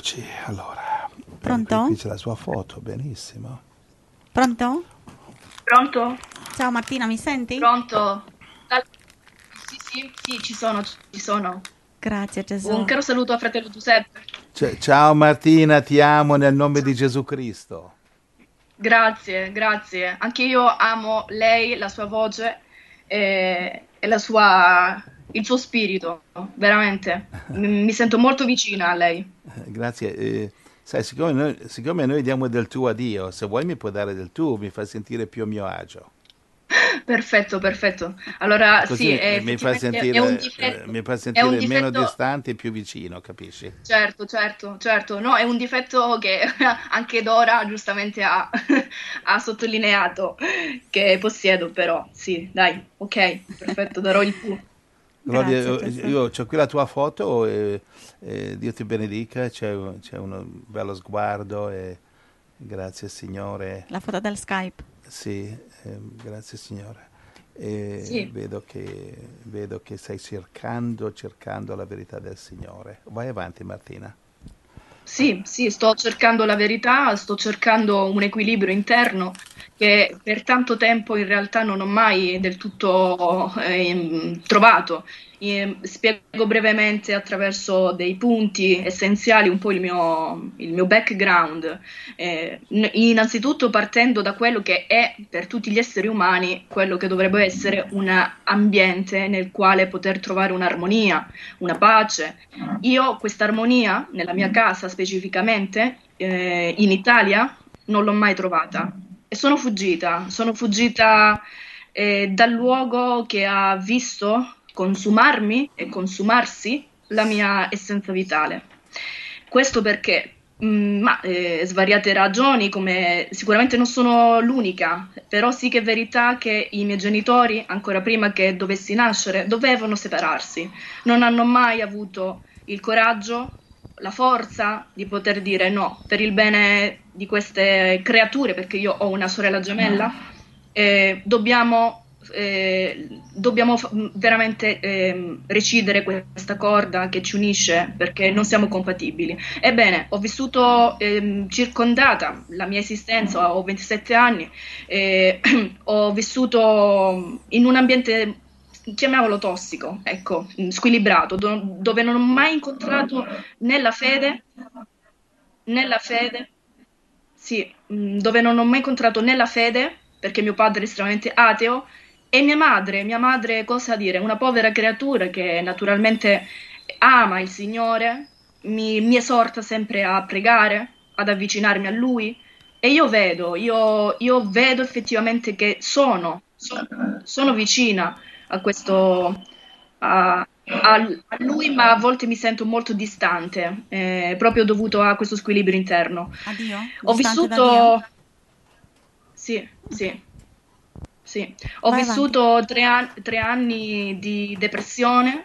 Eccoci, allora. Pronto? Qui c'è la sua foto, benissimo. Pronto? Pronto? Ciao Martina, mi senti? Pronto? Sì, sì, sì, ci sono. Grazie Un Gesù. caro saluto a fratello Giuseppe. Ciao Martina, ti amo nel nome di Gesù Cristo. Grazie, grazie. Anche io amo lei, la sua voce e il suo spirito, veramente. Mi sento molto vicina a lei. Grazie. Sai, siccome noi diamo del tu a Dio, se vuoi mi puoi dare del tu, mi fa sentire più a mio agio. Perfetto, perfetto. Allora, Così sì, effettivamente mi fa è un sentire meno difetto. distante e più vicino, capisci? Certo, certo, certo, no, è un difetto che anche Dora giustamente ha sottolineato che possiedo, però sì, dai, ok, perfetto, darò il tu. Claudia, Grazie Gesù. io ho qui la tua foto e Dio ti benedica, c'è uno bello sguardo e grazie Signore. La foto del Skype. Sì, grazie Signore. E Sì. vedo che stai cercando la verità del Signore. Vai avanti, Martina. Sì, sì, sto cercando la verità, sto cercando un equilibrio interno che per tanto tempo in realtà non ho mai del tutto trovato. Spiego brevemente attraverso dei punti essenziali un po' il mio background. Innanzitutto partendo da quello che è per tutti gli esseri umani quello che dovrebbe essere un ambiente nel quale poter trovare un'armonia, una pace. Io questa armonia nella mia casa specificamente, in Italia, non l'ho mai trovata e sono fuggita dal luogo che ha visto consumarmi e consumarsi la mia essenza vitale. Questo perché, svariate ragioni, come sicuramente non sono l'unica, però sì che è verità che i miei genitori, ancora prima che dovessi nascere, dovevano separarsi. Non hanno mai avuto il coraggio, la forza di poter dire no per il bene di queste creature, perché io ho una sorella gemella, dobbiamo veramente recidere questa corda che ci unisce perché non siamo compatibili. Ebbene, ho vissuto circondata la mia esistenza, ho 27 anni, eh, ho vissuto in un ambiente, chiamiamolo tossico, ecco, squilibrato, dove non ho mai incontrato né la fede, né la fede, sì, dove non ho mai incontrato né la fede, perché mio padre è estremamente ateo, e mia madre, cosa dire, una povera creatura che naturalmente ama il Signore, mi esorta sempre a pregare, ad avvicinarmi a Lui, e io vedo effettivamente che sono vicina a questo, a lui, ma a volte mi sento molto distante, proprio dovuto a questo squilibrio interno. A Dio? Ho Distante da Dio? vissuto, sì, Ok, sì, sì, ho vai avanti. vissuto 3 anni di depressione,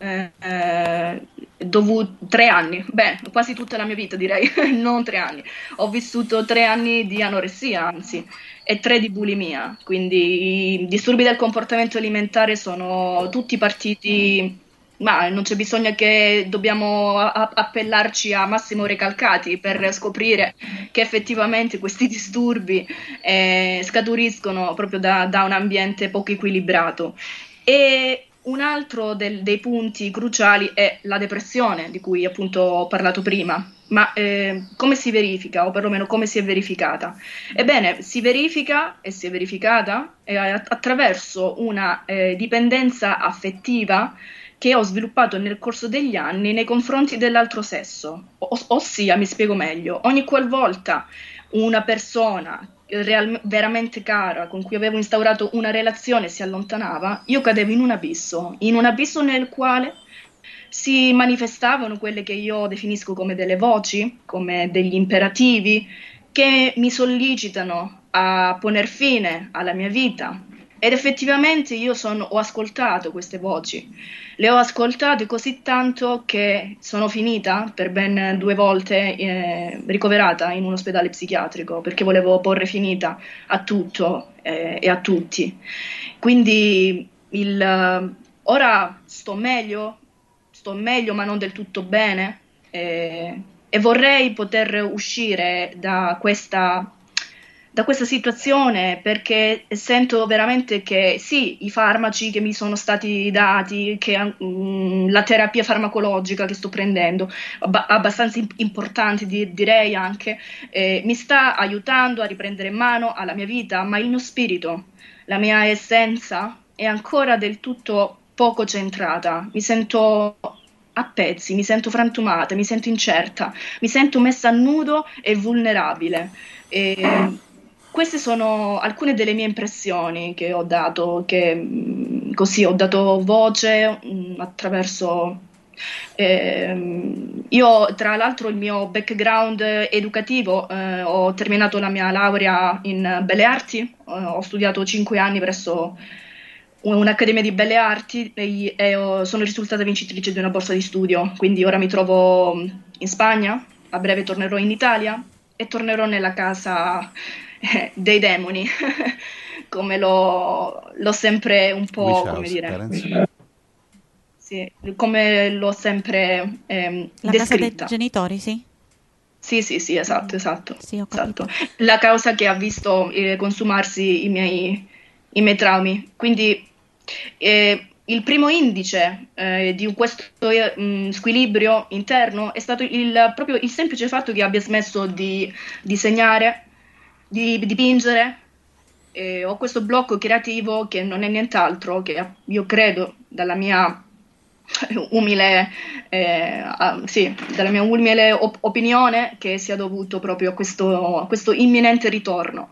3 anni, beh, quasi tutta la mia vita direi, non 3 anni. Ho vissuto 3 anni di anoressia, anzi, e 3 di bulimia, quindi i disturbi del comportamento alimentare sono tutti partiti, ma non c'è bisogno che dobbiamo appellarci a Massimo Recalcati per scoprire che effettivamente questi disturbi scaturiscono proprio da un ambiente poco equilibrato. E un altro dei punti cruciali è la depressione, di cui appunto ho parlato prima. Ma come si verifica, o perlomeno come si è verificata? Ebbene, si verifica e si è verificata attraverso una dipendenza affettiva che ho sviluppato nel corso degli anni nei confronti dell'altro sesso. Ossia, mi spiego meglio, ogni qualvolta una persona veramente cara, con cui avevo instaurato una relazione, si allontanava, io cadevo in un abisso nel quale si manifestavano quelle che io definisco come delle voci, come degli imperativi, che mi sollecitano a poner fine alla mia vita. Ed effettivamente ho ascoltato queste voci, le ho ascoltate così tanto che sono finita per ben 2 volte ricoverata in un ospedale psichiatrico perché volevo porre finita a tutto e a tutti. Quindi ora sto meglio ma non del tutto bene. e vorrei poter uscire da questa situazione, perché sento veramente che sì, i farmaci che mi sono stati dati, che la terapia farmacologica che sto prendendo, abbastanza importante direi anche, mi sta aiutando a riprendere in mano alla mia vita, ma il mio spirito, la mia essenza è ancora del tutto poco centrata. Mi sento a pezzi, mi sento frantumata, mi sento incerta, mi sento messa a nudo e vulnerabile. E queste sono alcune delle mie impressioni che ho dato, che così ho dato voce attraverso. Io, tra l'altro, il mio background educativo, ho terminato la mia laurea in Belle Arti, ho studiato 5 anni presso un'accademia di Belle Arti sono risultata vincitrice di una borsa di studio, quindi ora mi trovo in Spagna, a breve tornerò in Italia e tornerò nella casa dei demoni, come l'ho sempre un po', Wish come House, dire, parents. sì, come l'ho sempre La casa dei descritta. genitori, sì? Sì, sì, sì, esatto, esatto, Sì, ho esatto. capito. La causa che ha visto consumarsi i miei traumi. Quindi il primo indice di questo squilibrio interno è stato proprio il semplice fatto che abbia smesso di disegnare, di dipingere. Ho questo blocco creativo che non è nient'altro che io credo dalla mia umile, sì, dalla mia umile opinione che sia dovuto proprio a questo imminente ritorno.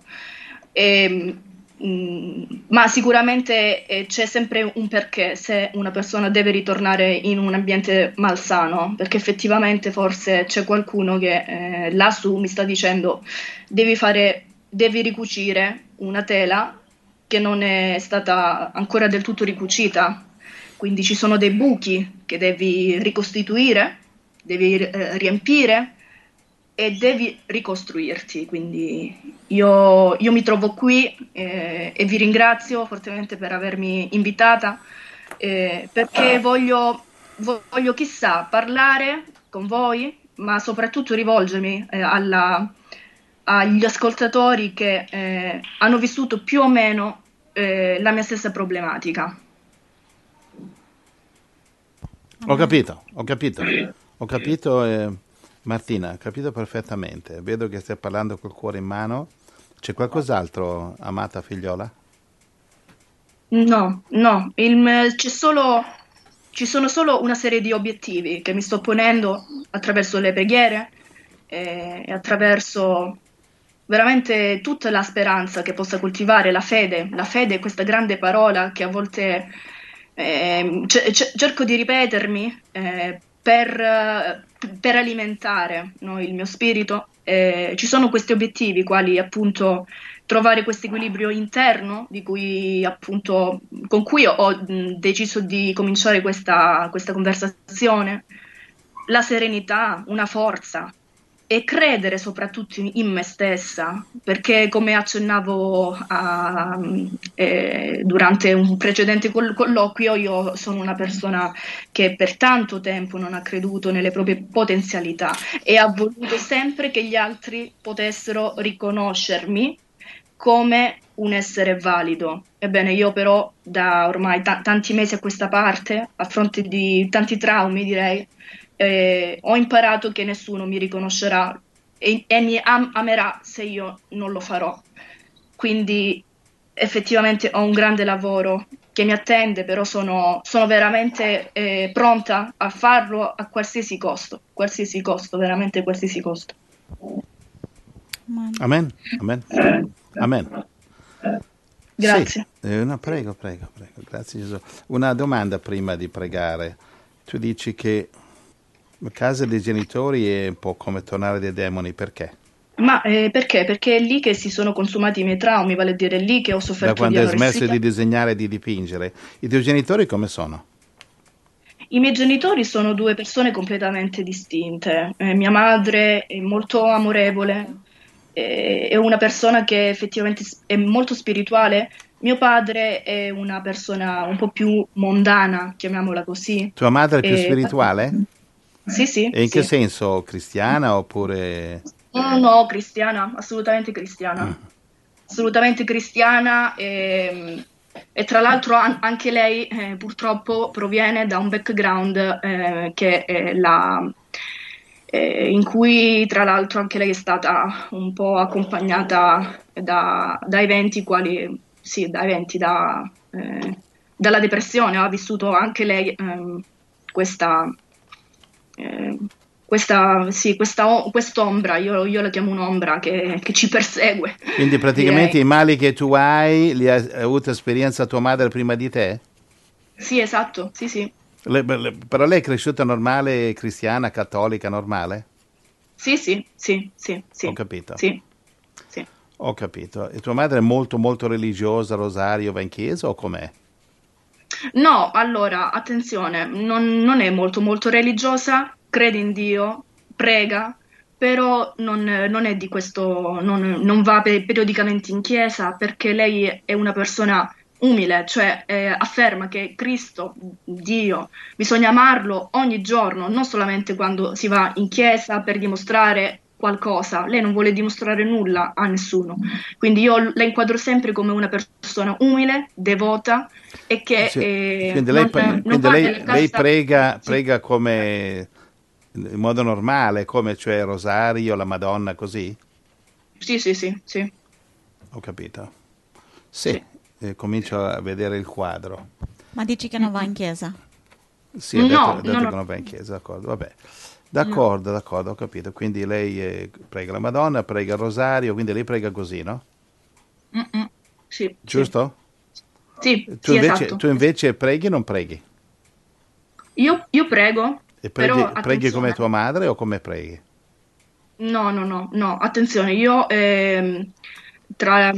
Ma sicuramente c'è sempre un perché se una persona deve ritornare in un ambiente malsano, perché effettivamente forse c'è qualcuno che lassù mi sta dicendo devi ricucire una tela che non è stata ancora del tutto ricucita, quindi ci sono dei buchi che devi ricostituire, devi riempire e devi ricostruirti. Quindi io mi trovo qui e vi ringrazio fortemente per avermi invitata, perché voglio chissà parlare con voi, ma soprattutto rivolgermi agli ascoltatori che hanno vissuto più o meno la mia stessa problematica. Ho capito, ho capito, ho capito, Martina, ho capito perfettamente. Vedo che stai parlando col cuore in mano. C'è qualcos'altro, amata figliola? No, no, ci sono solo una serie di obiettivi che mi sto ponendo attraverso le preghiere e attraverso veramente tutta la speranza che possa coltivare la fede. La fede è questa grande parola che a volte cerco di ripetermi per alimentare, no, il mio spirito. Ci sono questi obiettivi, quali appunto trovare questo equilibrio interno con cui ho deciso di cominciare questa conversazione, la serenità, una forza e credere soprattutto in me stessa, perché come accennavo durante un precedente colloquio, io sono una persona che per tanto tempo non ha creduto nelle proprie potenzialità e ha voluto sempre che gli altri potessero riconoscermi come un essere valido. Ebbene, io però da ormai tanti mesi a questa parte, a fronte di tanti traumi, direi, ho imparato che nessuno mi riconoscerà e mi amerà se io non lo farò. Quindi effettivamente ho un grande lavoro che mi attende, però sono veramente pronta a farlo a qualsiasi costo, veramente qualsiasi costo. Amen, amen, amen. Sì, Grazie. no, prego, prego, prego, grazie Gesù. Una domanda prima di pregare. Tu dici che la casa dei genitori è un po' come tornare dai demoni, perché? Ma perché? Perché è lì che si sono consumati i miei traumi, vale a dire è lì che ho Da sofferto di quando hai smesso anoressia. di disegnare e di dipingere. I tuoi genitori come sono? I miei genitori sono due persone completamente distinte. Mia madre è molto amorevole, è una persona che effettivamente è molto spirituale. Mio padre è una persona un po' più mondana, chiamiamola così. Tua madre è più E- spirituale? Sì, E in che sì. senso? Cristiana oppure... No, cristiana, assolutamente cristiana. Assolutamente cristiana e tra l'altro anche lei purtroppo proviene da un background che è in cui tra l'altro anche lei è stata un po' accompagnata da eventi quali, sì, da eventi, dalla depressione, ha vissuto anche lei questa, eh, sì, quest'ombra, io la chiamo un'ombra che ci persegue, Quindi direi. praticamente i mali che tu hai li ha avuto esperienza tua madre prima di te? Sì, esatto, sì, sì. Però lei è cresciuta normale, cristiana, cattolica, normale? Sì, sì, sì, sì, Ho sì, capito, sì, sì. ho capito. E tua madre è molto molto religiosa, rosario, va in chiesa o com'è? No, allora, attenzione, non è molto molto religiosa, crede in Dio, prega, però non è di questo, non va periodicamente in chiesa perché lei è una persona umile, cioè afferma che Cristo, Dio, bisogna amarlo ogni giorno, non solamente quando si va in chiesa per dimostrare qualcosa. Lei non vuole dimostrare nulla a nessuno. Quindi io la inquadro sempre come una persona umile, devota e che Sì. Quindi non va nella lei casta. prega, Sì, prega come in modo normale, come cioè rosario, la Madonna, così? sì, sì, sì, sì, Ho capito. Sì, sì. comincio a vedere il quadro. Ma dici che Mm, non va in mm. chiesa? Sì, ha No, no, detto no, che non va in chiesa, d'accordo, vabbè. no. D'accordo, ho capito. Quindi lei prega la Madonna, prega il rosario, quindi lei prega così, no? Mm, mm. Sì, sì, Giusto? sì, sì, esatto. Tu invece preghi o non preghi? Io prego, E però preghi come attenzione. tua madre o come preghi? No, no, no, no, attenzione, io tra,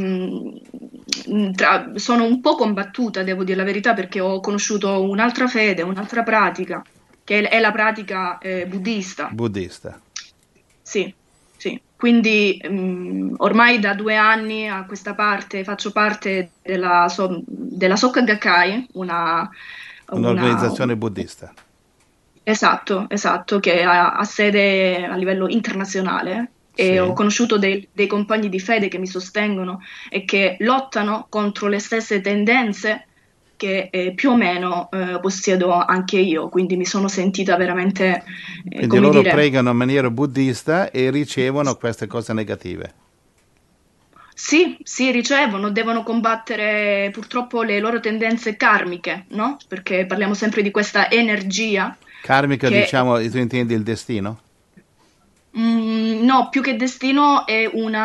sono un po' combattuta, devo dire la verità, perché ho conosciuto un'altra fede, un'altra pratica, che è la pratica buddista. Buddista. Sì, sì. Quindi ormai da 2 anni a questa parte faccio parte della Soka Gakkai, una, Un'organizzazione buddista. esatto, esatto, che ha sede a livello internazionale e ho Sì. conosciuto dei compagni di fede che mi sostengono e che lottano contro le stesse tendenze che più o meno possiedo anche io, quindi mi sono sentita veramente, Quindi come loro dire, pregano in maniera buddista e ricevono queste cose negative. sì, sì, ricevono, devono combattere purtroppo le loro tendenze karmiche, no? Perché parliamo sempre di questa energia Karmica, che diciamo, tu intendi il destino? No, più che destino è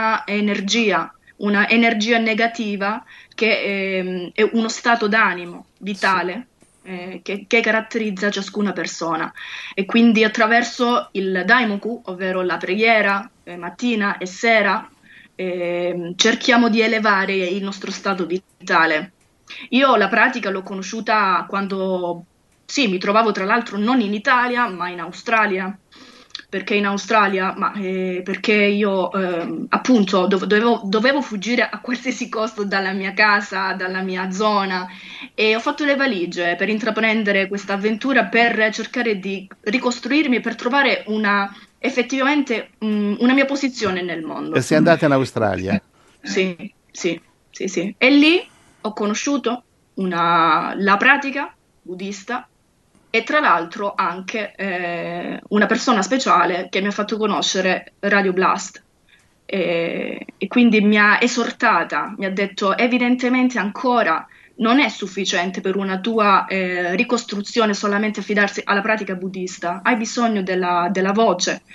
una energia negativa che è uno stato d'animo Sì. vitale che caratterizza ciascuna persona. E quindi attraverso il Daimoku, ovvero la preghiera mattina e sera, cerchiamo di elevare il nostro stato vitale. Io la pratica l'ho conosciuta quando, sì, mi trovavo tra l'altro non in Italia, ma in Australia. Perché in Australia? Perché io appunto dovevo fuggire a qualsiasi costo dalla mia casa, dalla mia zona e ho fatto le valigie per intraprendere questa avventura per cercare di ricostruirmi e per trovare effettivamente una mia posizione nel E mondo. sei andata in Australia? Sì, sì, sì, sì. E lì ho conosciuto la pratica buddista e tra l'altro anche una persona speciale che mi ha fatto conoscere Radio Blast. E quindi mi ha esortata, mi ha detto evidentemente ancora non è sufficiente per una tua ricostruzione solamente affidarsi alla pratica buddista, hai bisogno della voce,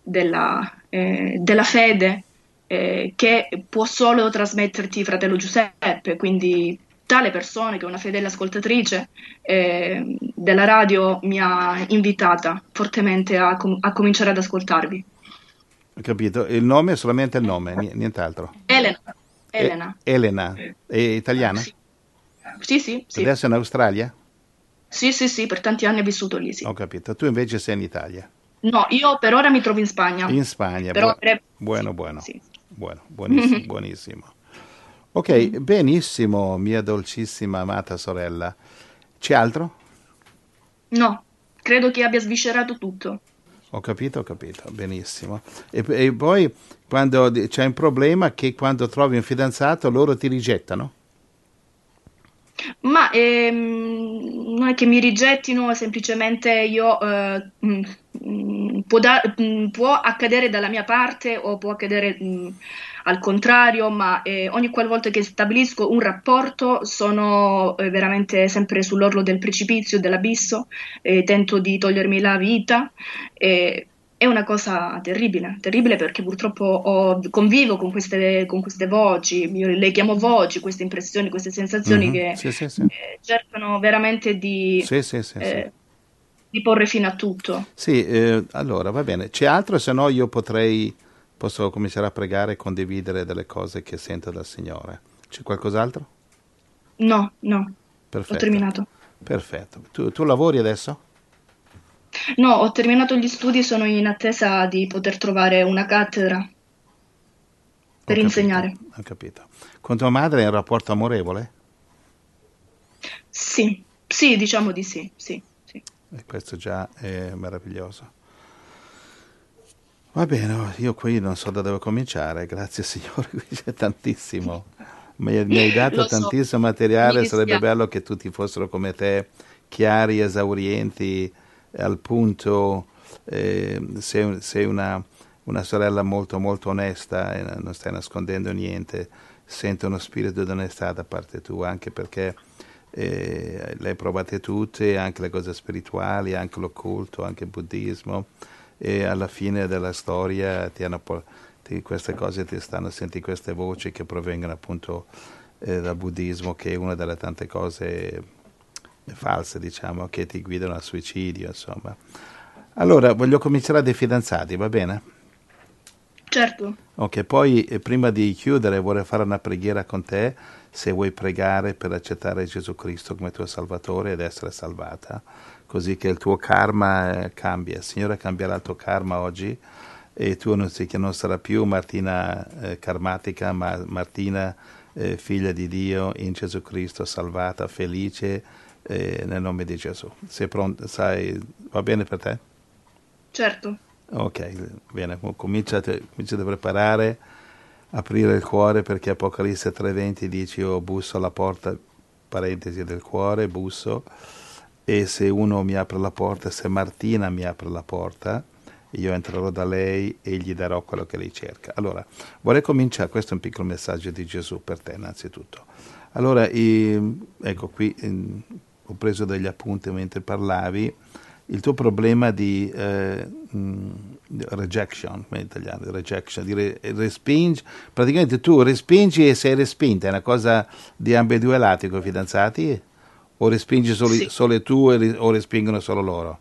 della fede che può solo trasmetterti fratello Giuseppe, quindi tale persona che è una fedele ascoltatrice della radio mi ha invitata fortemente a cominciare ad ascoltarvi. Ho capito. Il nome è solamente il nome, nient'altro. Elena, Elena. Elena, è italiana? Sì, sì, sì, sì. Adesso è in Australia? Sì, sì, sì, per tanti anni ho vissuto lì, Ho sì. capito. Tu invece sei in Italia. No, io per ora mi trovo in Spagna, In Spagna. però a breve... Sì, Buono, buono. sì. Buono, buonissimo, buonissimo. Ok, benissimo, mia dolcissima amata sorella. C'è altro? No, credo che abbia sviscerato tutto. Ho capito, benissimo. E poi quando c'è un problema che quando trovi un fidanzato loro ti rigettano? Ma non è che mi rigettino, semplicemente io può accadere dalla mia parte o può accadere al contrario, ma ogni qualvolta che stabilisco un rapporto sono veramente sempre sull'orlo del precipizio, dell'abisso, tento di togliermi la vita. eh, è una cosa terribile, terribile perché purtroppo convivo con queste voci, io le chiamo voci, queste impressioni, queste sensazioni Mhm. che Sì, sì, sì. cercano veramente Sì, sì, sì, sì. di porre fine a tutto. Sì, allora va bene. C'è altro? Se no io posso cominciare a pregare e condividere delle cose che sento dal Signore. C'è qualcos'altro? No, no, ho Perfetto, terminato. perfetto. Tu lavori adesso? No, ho terminato gli studi, sono in attesa di poter trovare una cattedra Ho per capito, insegnare. ho capito. Con tua madre è un rapporto amorevole? Sì, sì, diciamo di sì, sì, sì. E questo già è meraviglioso. Va bene, io qui non so da dove cominciare, grazie Signore, qui c'è tantissimo. Mi hai dato Lo so, tantissimo mi materiale, sarebbe dispiace. bello che tutti fossero come te, chiari, esaurienti, al punto. Sei una sorella molto molto onesta e non stai nascondendo niente, sento uno spirito di onestà da parte tua, anche perché le hai provate tutte, anche le cose spirituali, anche l'occulto, anche il buddismo, e alla fine della storia queste cose ti stanno, senti queste voci che provengono appunto dal buddismo, che è una delle tante cose false, diciamo, che ti guidano al suicidio, insomma. Allora, voglio cominciare dai fidanzati, va bene? Certo, Ok, poi prima di chiudere vorrei fare una preghiera con te, se vuoi pregare per accettare Gesù Cristo come tuo Salvatore ed essere salvata, così che il tuo karma cambia. Il Signore cambierà il tuo karma oggi e tu non sarà più Martina karmatica, ma Martina figlia di Dio in Gesù Cristo, salvata, felice nel nome di Gesù. Sei pronto? Va bene per te? certo. Ok, bene, comincia a preparare, aprire il cuore perché Apocalisse 3:20 dice io busso alla porta, parentesi del cuore, busso, e se uno mi apre la porta, se Martina mi apre la porta, io entrerò da lei e gli darò quello che lei cerca. Allora, vorrei cominciare, questo è un piccolo messaggio di Gesù per te innanzitutto. Allora, ecco qui, ho preso degli appunti mentre parlavi, il tuo problema di rejection, come in italiano, rejection, respingi, praticamente tu respingi e sei respinta, è una cosa di ambedue lati con i fidanzati? O respingi Sì. solo tu o respingono solo loro?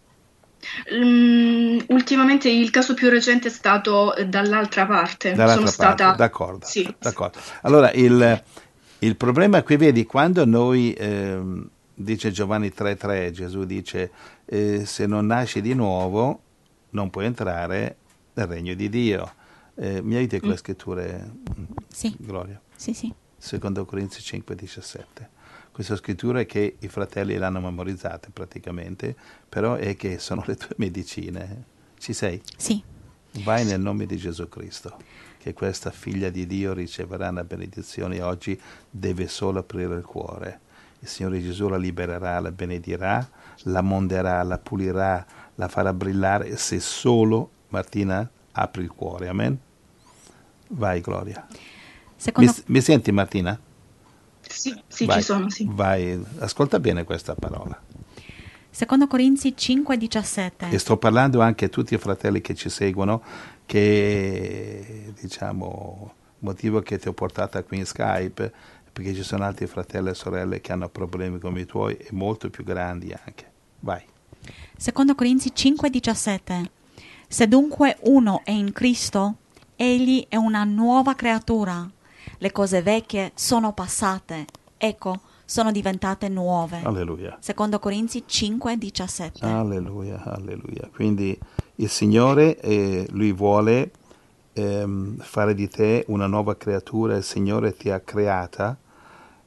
Ultimamente il caso più recente è stato dall'altra parte. Sono Dall'altra parte, stata... d'accordo, Sì, d'accordo. Allora, il problema qui, vedi, quando noi, dice Giovanni 3:3, Gesù dice, se non nasci di nuovo non puoi entrare nel regno di Dio. Mi aiuti con mm, le scritture, Sì, Gloria? sì, sì. Secondo Corinzi 5:17. Questa scrittura è che i fratelli l'hanno memorizzata praticamente, però è che sono le tue medicine. Ci sei? Sì. Vai nel nome di Gesù Cristo, che questa figlia di Dio riceverà una benedizione oggi, deve solo aprire il cuore. Il Signore Gesù la libererà, la benedirà, la monderà, la pulirà, la farà brillare se solo, Martina, apri il cuore. Amen? Vai, Gloria. Secondo, Mi senti, Martina? sì, sì, ci Vai, sono, sì. vai, ascolta bene questa parola. secondo Corinzi E 5:17. sto parlando anche a tutti i fratelli che ci seguono, che diciamo, il motivo che ti ho portata qui in Skype è perché ci sono altri fratelli e sorelle che hanno problemi come i tuoi e molto più grandi anche. Vai. Secondo Corinzi 5:17. Se dunque uno è in Cristo, egli è una nuova creatura. Le cose vecchie sono passate, ecco, sono diventate nuove. Alleluia. Secondo Corinzi 5:17. Alleluia, alleluia. Quindi il Signore, Lui vuole fare di te una nuova creatura, il Signore ti ha creata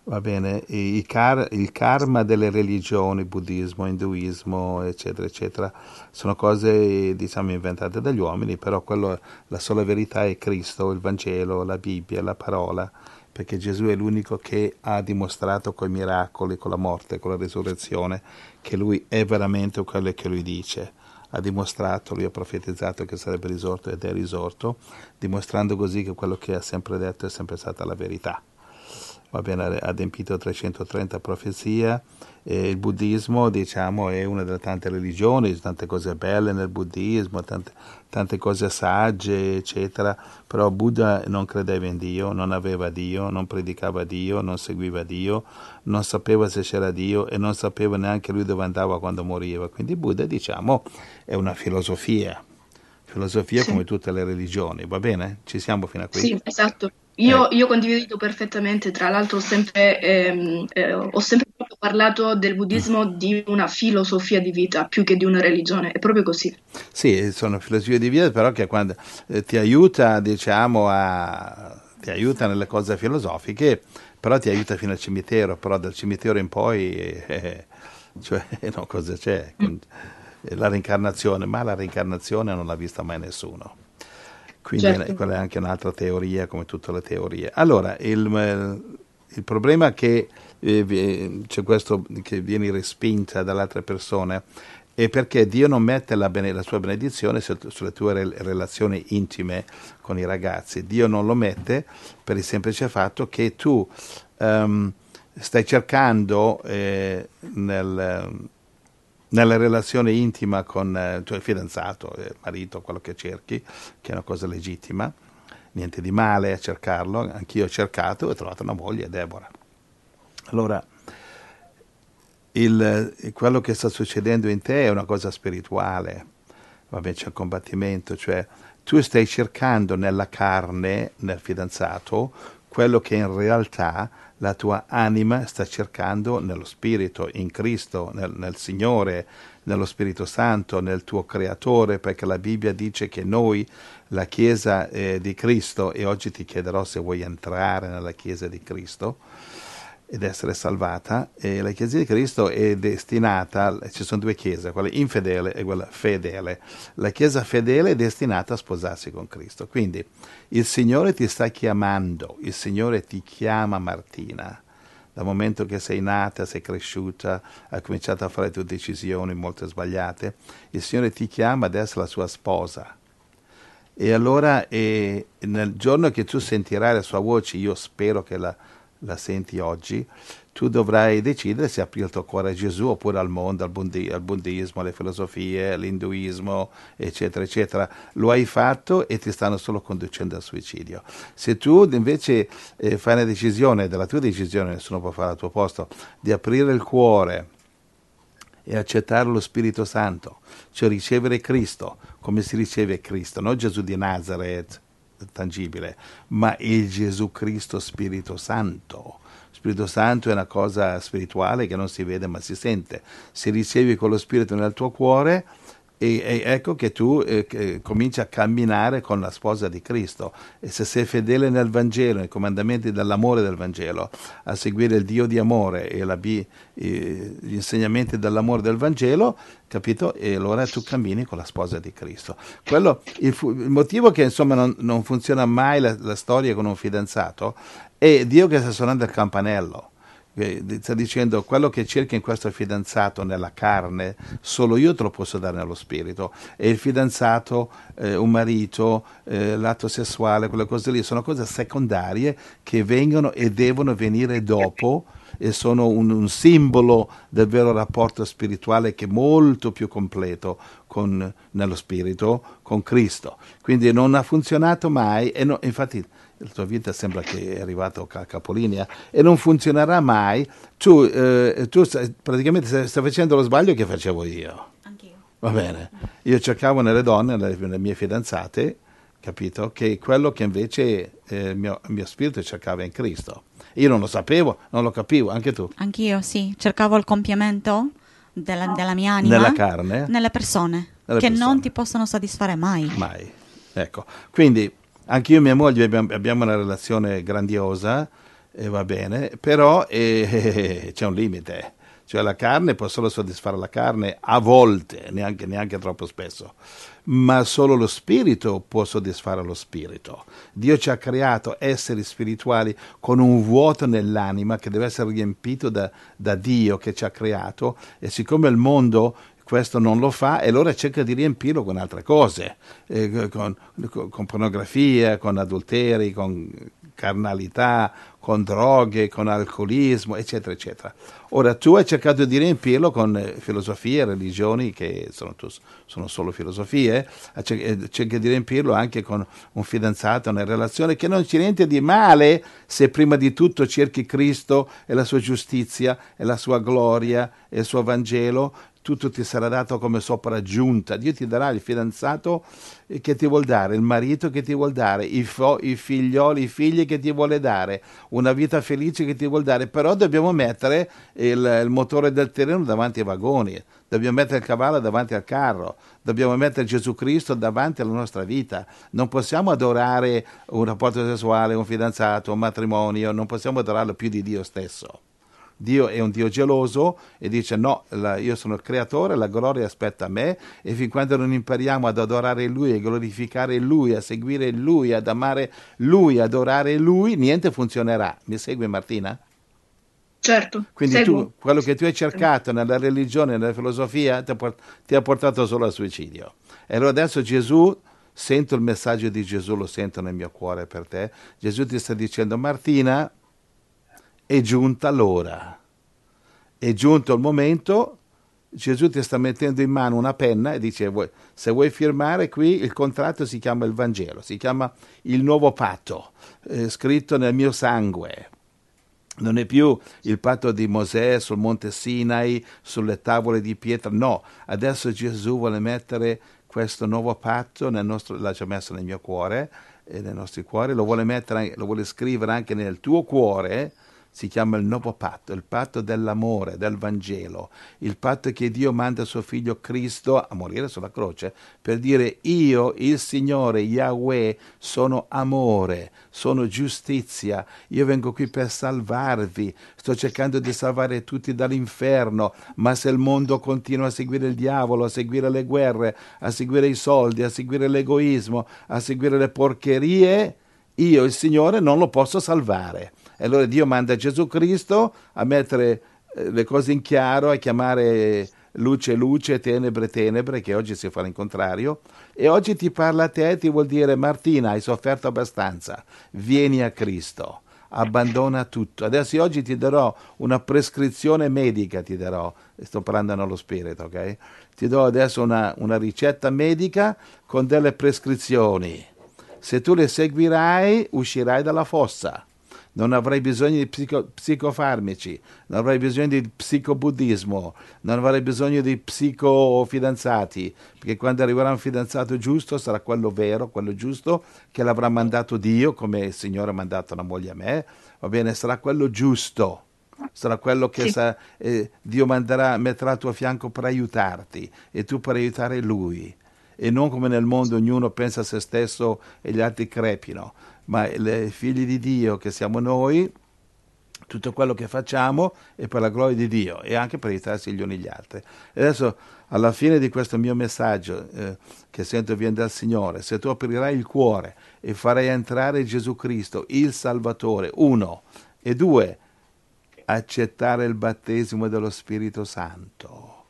Va bene, il karma delle religioni, buddismo, induismo, eccetera, eccetera, sono cose, diciamo, inventate dagli uomini, però la sola verità è Cristo, il Vangelo, la Bibbia, la parola, perché Gesù è l'unico che ha dimostrato con i miracoli, con la morte, con la risurrezione, che lui è veramente quello che lui dice. Ha dimostrato, lui ha profetizzato che sarebbe risorto ed è risorto, dimostrando così che quello che ha sempre detto è sempre stata la verità. Va bene, ha adempito 330 profezie. Il buddismo, diciamo, è una delle tante religioni, tante cose belle nel buddismo, tante cose sagge, eccetera, però Buddha non credeva in Dio, non aveva Dio, non predicava Dio, non seguiva Dio, non sapeva se c'era Dio e non sapeva neanche lui dove andava quando moriva. Quindi Buddha, diciamo, è una filosofia Sì. come tutte le religioni, va bene? Ci siamo fino a qui? Sì, esatto. Eh, Io condivido perfettamente, tra l'altro ho sempre proprio parlato del buddismo di una filosofia di vita più che di una religione, è proprio così. Sì, sono filosofie di vita, però che quando ti aiuta, diciamo, ti aiuta nelle cose filosofiche, però ti aiuta fino al cimitero, però dal cimitero in poi, cioè, no, cosa c'è? Mm. La reincarnazione, ma la reincarnazione non l'ha vista mai nessuno. Quindi Certo. quella è anche un'altra teoria, come tutte le teorie. Allora, il problema è che c'è questo che viene respinta dalle altre persone è perché Dio non mette la sua benedizione sulle tue relazioni intime con i ragazzi. Dio non lo mette per il semplice fatto che tu stai cercando nella relazione intima con il tuo fidanzato, marito, quello che cerchi, che è una cosa legittima, niente di male a cercarlo, anch'io ho cercato e ho trovato una moglie, Deborah. Allora, quello che sta succedendo in te è una cosa spirituale, vabbè, c'è un combattimento, cioè tu stai cercando nella carne, nel fidanzato, quello che in realtà la tua anima sta cercando nello Spirito, in Cristo, nel Signore, nello Spirito Santo, nel tuo Creatore, perché la Bibbia dice che noi, la Chiesa di Cristo, e oggi ti chiederò se vuoi entrare nella Chiesa di Cristo, ed essere salvata, e la Chiesa di Cristo è destinata, ci sono due chiese, quella infedele e quella fedele. La Chiesa fedele è destinata a sposarsi con Cristo, quindi il Signore ti sta chiamando, il Signore ti chiama, Martina, dal momento che sei nata, sei cresciuta, hai cominciato a fare le tue decisioni, molte sbagliate, il Signore ti chiama ad essere la sua sposa. E allora nel giorno che tu sentirai la sua voce, io spero che la senti oggi, tu dovrai decidere se aprire il tuo cuore a Gesù oppure al mondo, al buddismo, alle filosofie, all'induismo, eccetera, eccetera. Lo hai fatto e ti stanno solo conducendo al suicidio. Se tu invece fai una decisione, della tua decisione, nessuno può fare al tuo posto, di aprire il cuore e accettare lo Spirito Santo, cioè ricevere Cristo, come si riceve Cristo, non Gesù di Nazareth, tangibile, ma il Gesù Cristo Spirito Santo. Spirito Santo è una cosa spirituale che non si vede ma si sente. Se ricevi quello Spirito nel tuo cuore, e ecco che tu cominci a camminare con la sposa di Cristo, e se sei fedele nel Vangelo, nei comandamenti dell'amore del Vangelo, a seguire il Dio di amore e gli insegnamenti dell'amore del Vangelo, capito? E allora tu cammini con la sposa di Cristo. Il motivo che insomma non funziona mai la storia con un fidanzato è Dio che sta suonando il campanello. Sta dicendo quello che cerchi in questo fidanzato nella carne, solo io te lo posso dare nello spirito, e il fidanzato, un marito, l'atto sessuale, quelle cose lì sono cose secondarie che vengono e devono venire dopo, e sono un simbolo del vero rapporto spirituale che è molto più completo nello spirito con Cristo. Quindi non ha funzionato mai, e infatti la tua vita sembra che è arrivato a capolinea e non funzionerà mai. Tu praticamente stai facendo lo sbaglio che facevo io. Anch'io. Va bene, io cercavo nelle donne, nelle mie fidanzate, capito, che quello che invece il mio spirito cercava in Cristo. Io non lo sapevo, non lo capivo, anche tu. Anch'io, sì. Cercavo il compimento della mia anima Nella carne, nelle persone che non ti possono soddisfare mai. mai. Ecco, quindi anche io e mia moglie abbiamo una relazione grandiosa, e va bene, però c'è un limite. Cioè la carne può solo soddisfare la carne a volte, neanche troppo spesso, ma solo lo spirito può soddisfare lo spirito. Dio ci ha creato esseri spirituali con un vuoto nell'anima che deve essere riempito da Dio che ci ha creato, e siccome il mondo questo non lo fa, e allora cerca di riempirlo con altre cose, con pornografia, con adulteri, con carnalità, con droghe, con alcolismo, eccetera, eccetera. Ora, tu hai cercato di riempirlo con filosofie, religioni, che sono solo filosofie, cerchi di riempirlo anche con un fidanzato, una relazione, che non c'è niente di male se prima di tutto cerchi Cristo e la sua giustizia e la sua gloria e il suo Vangelo. Tutto ti sarà dato come sopraggiunta. Dio ti darà il fidanzato che ti vuol dare, il marito che ti vuol dare, i figlioli, i figli che ti vuole dare, una vita felice che ti vuol dare, però dobbiamo mettere il motore del treno davanti ai vagoni, dobbiamo mettere il cavallo davanti al carro, dobbiamo mettere Gesù Cristo davanti alla nostra vita. Non possiamo adorare un rapporto sessuale, un fidanzato, un matrimonio, non possiamo adorarlo più di Dio stesso. Dio è un Dio geloso e dice no, io sono il creatore, la gloria aspetta a me, e fin quando non impariamo ad adorare Lui, a glorificare Lui, a seguire Lui, ad amare Lui, ad adorare Lui, niente funzionerà. Mi segui, Martina? Certo, Quindi seguo. quello che tu hai cercato nella religione, nella filosofia, ti ha portato solo al suicidio. E allora adesso Gesù, sento il messaggio di Gesù, lo sento nel mio cuore per te. Gesù ti sta dicendo: Martina, è giunta l'ora, è giunto il momento. Gesù ti sta mettendo in mano una penna e dice: se vuoi firmare qui, il contratto si chiama il Vangelo, si chiama il nuovo patto, scritto nel mio sangue. Non è più il patto di Mosè sul monte Sinai, sulle tavole di pietra, no, adesso Gesù vuole mettere questo nuovo patto l'ha già messo nel mio cuore e nei nostri cuori, lo vuole scrivere anche nel tuo cuore. Si chiama il nuovo patto, il patto dell'amore, del Vangelo, il patto che Dio manda suo figlio Cristo a morire sulla croce per dire: io, il Signore, Yahweh, sono amore, sono giustizia, io vengo qui per salvarvi, sto cercando di salvare tutti dall'inferno, ma se il mondo continua a seguire il diavolo, a seguire le guerre, a seguire i soldi, a seguire l'egoismo, a seguire le porcherie, io, il Signore, non lo posso salvare. E allora Dio manda Gesù Cristo a mettere le cose in chiaro, a chiamare luce luce, tenebre tenebre, che oggi si fa in contrario, e oggi ti parla a te, ti vuol dire: Martina, hai sofferto abbastanza, vieni a Cristo, abbandona tutto. Adesso oggi ti darò una prescrizione medica, sto parlando nello spirito, ok? Ti do adesso una ricetta medica con delle prescrizioni. Se tu le seguirai, uscirai dalla fossa. Non avrai bisogno di psicofarmaci, non avrai bisogno di psicobuddismo, non avrai bisogno di psicofidanzati, perché quando arriverà un fidanzato giusto sarà quello vero, quello giusto, che l'avrà mandato Dio, come il Signore ha mandato una moglie a me, va bene, sarà quello giusto, sarà quello che Dio metterà al tuo fianco per aiutarti e tu per aiutare Lui. E non come nel mondo ognuno pensa a se stesso e gli altri crepino, ma i figli di Dio che siamo noi, tutto quello che facciamo è per la gloria di Dio e anche per aiutarsi gli uni gli altri. E adesso, alla fine di questo mio messaggio che sento viene dal Signore, se tu aprirai il cuore e farai entrare Gesù Cristo, il Salvatore, 1, e 2, accettare il battesimo dello Spirito Santo,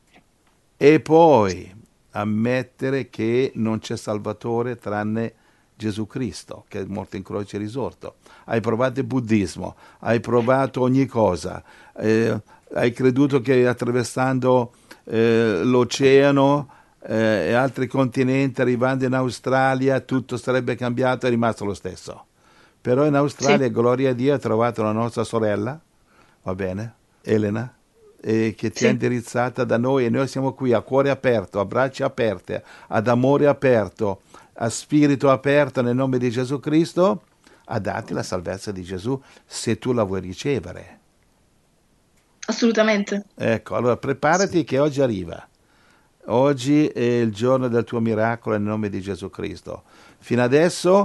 e poi ammettere che non c'è Salvatore tranne Gesù Cristo, che è morto in croce e risorto. Hai provato il buddismo, hai provato ogni cosa, hai creduto che attraversando l'oceano e altri continenti, arrivando in Australia, tutto sarebbe cambiato, è rimasto lo stesso. Però in Australia, sì, gloria a Dio, ha trovato la nostra sorella, va bene, Elena, che ti ha indirizzata da noi, e noi siamo qui a cuore aperto, a braccia aperte, ad amore aperto, a spirito aperto nel nome di Gesù Cristo, a darti la salvezza di Gesù se tu la vuoi ricevere. Assolutamente. Ecco, allora preparati che oggi arriva. Oggi è il giorno del tuo miracolo nel nome di Gesù Cristo. Fino adesso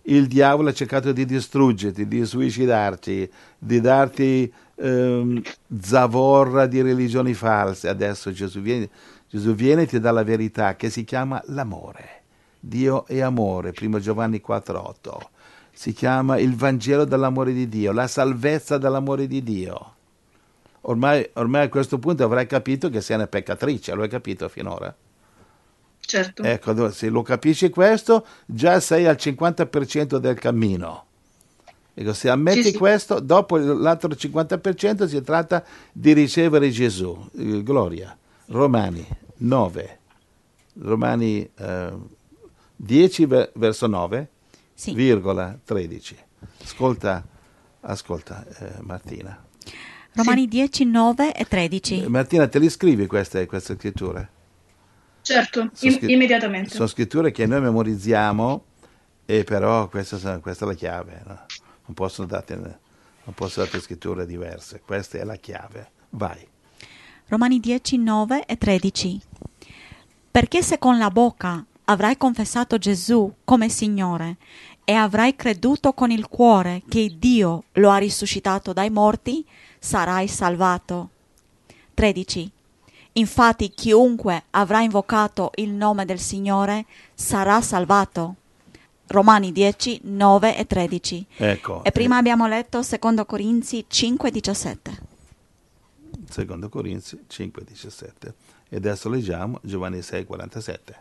il diavolo ha cercato di distruggerti, di suicidarti, di darti zavorra di religioni false. Adesso Gesù viene e ti dà la verità che si chiama l'amore. Dio è amore, 1 Giovanni 4,8. Si chiama il Vangelo dell'amore di Dio, la salvezza dell'amore di Dio. Ormai a questo punto avrai capito che sei una peccatrice, lo hai capito finora? Certo. Ecco, se lo capisci questo, già sei al 50% del cammino. Ecco, se ammetti Sì. questo, dopo l'altro 50% si tratta di ricevere Gesù. Gloria. Romani 9. Romani 10 verso 9, Sì. virgola 13. Ascolta Martina. Romani 10, 9 e 13. Martina, te li scrivi queste scritture? Certo, immediatamente. Sono scritture che noi memorizziamo, e però questa è la chiave. No? Non posso darti scritture diverse. Questa è la chiave. Vai. Romani 10, 9 e 13. Perché se con la bocca avrai confessato Gesù come Signore e avrai creduto con il cuore che Dio lo ha risuscitato dai morti, sarai salvato. 13. Infatti chiunque avrà invocato il nome del Signore sarà salvato. Romani 10, 9 e 13. Ecco. E prima abbiamo letto 2 Corinzi 5, 17. 2 Corinzi 5, 17. E adesso leggiamo Giovanni 6, 47.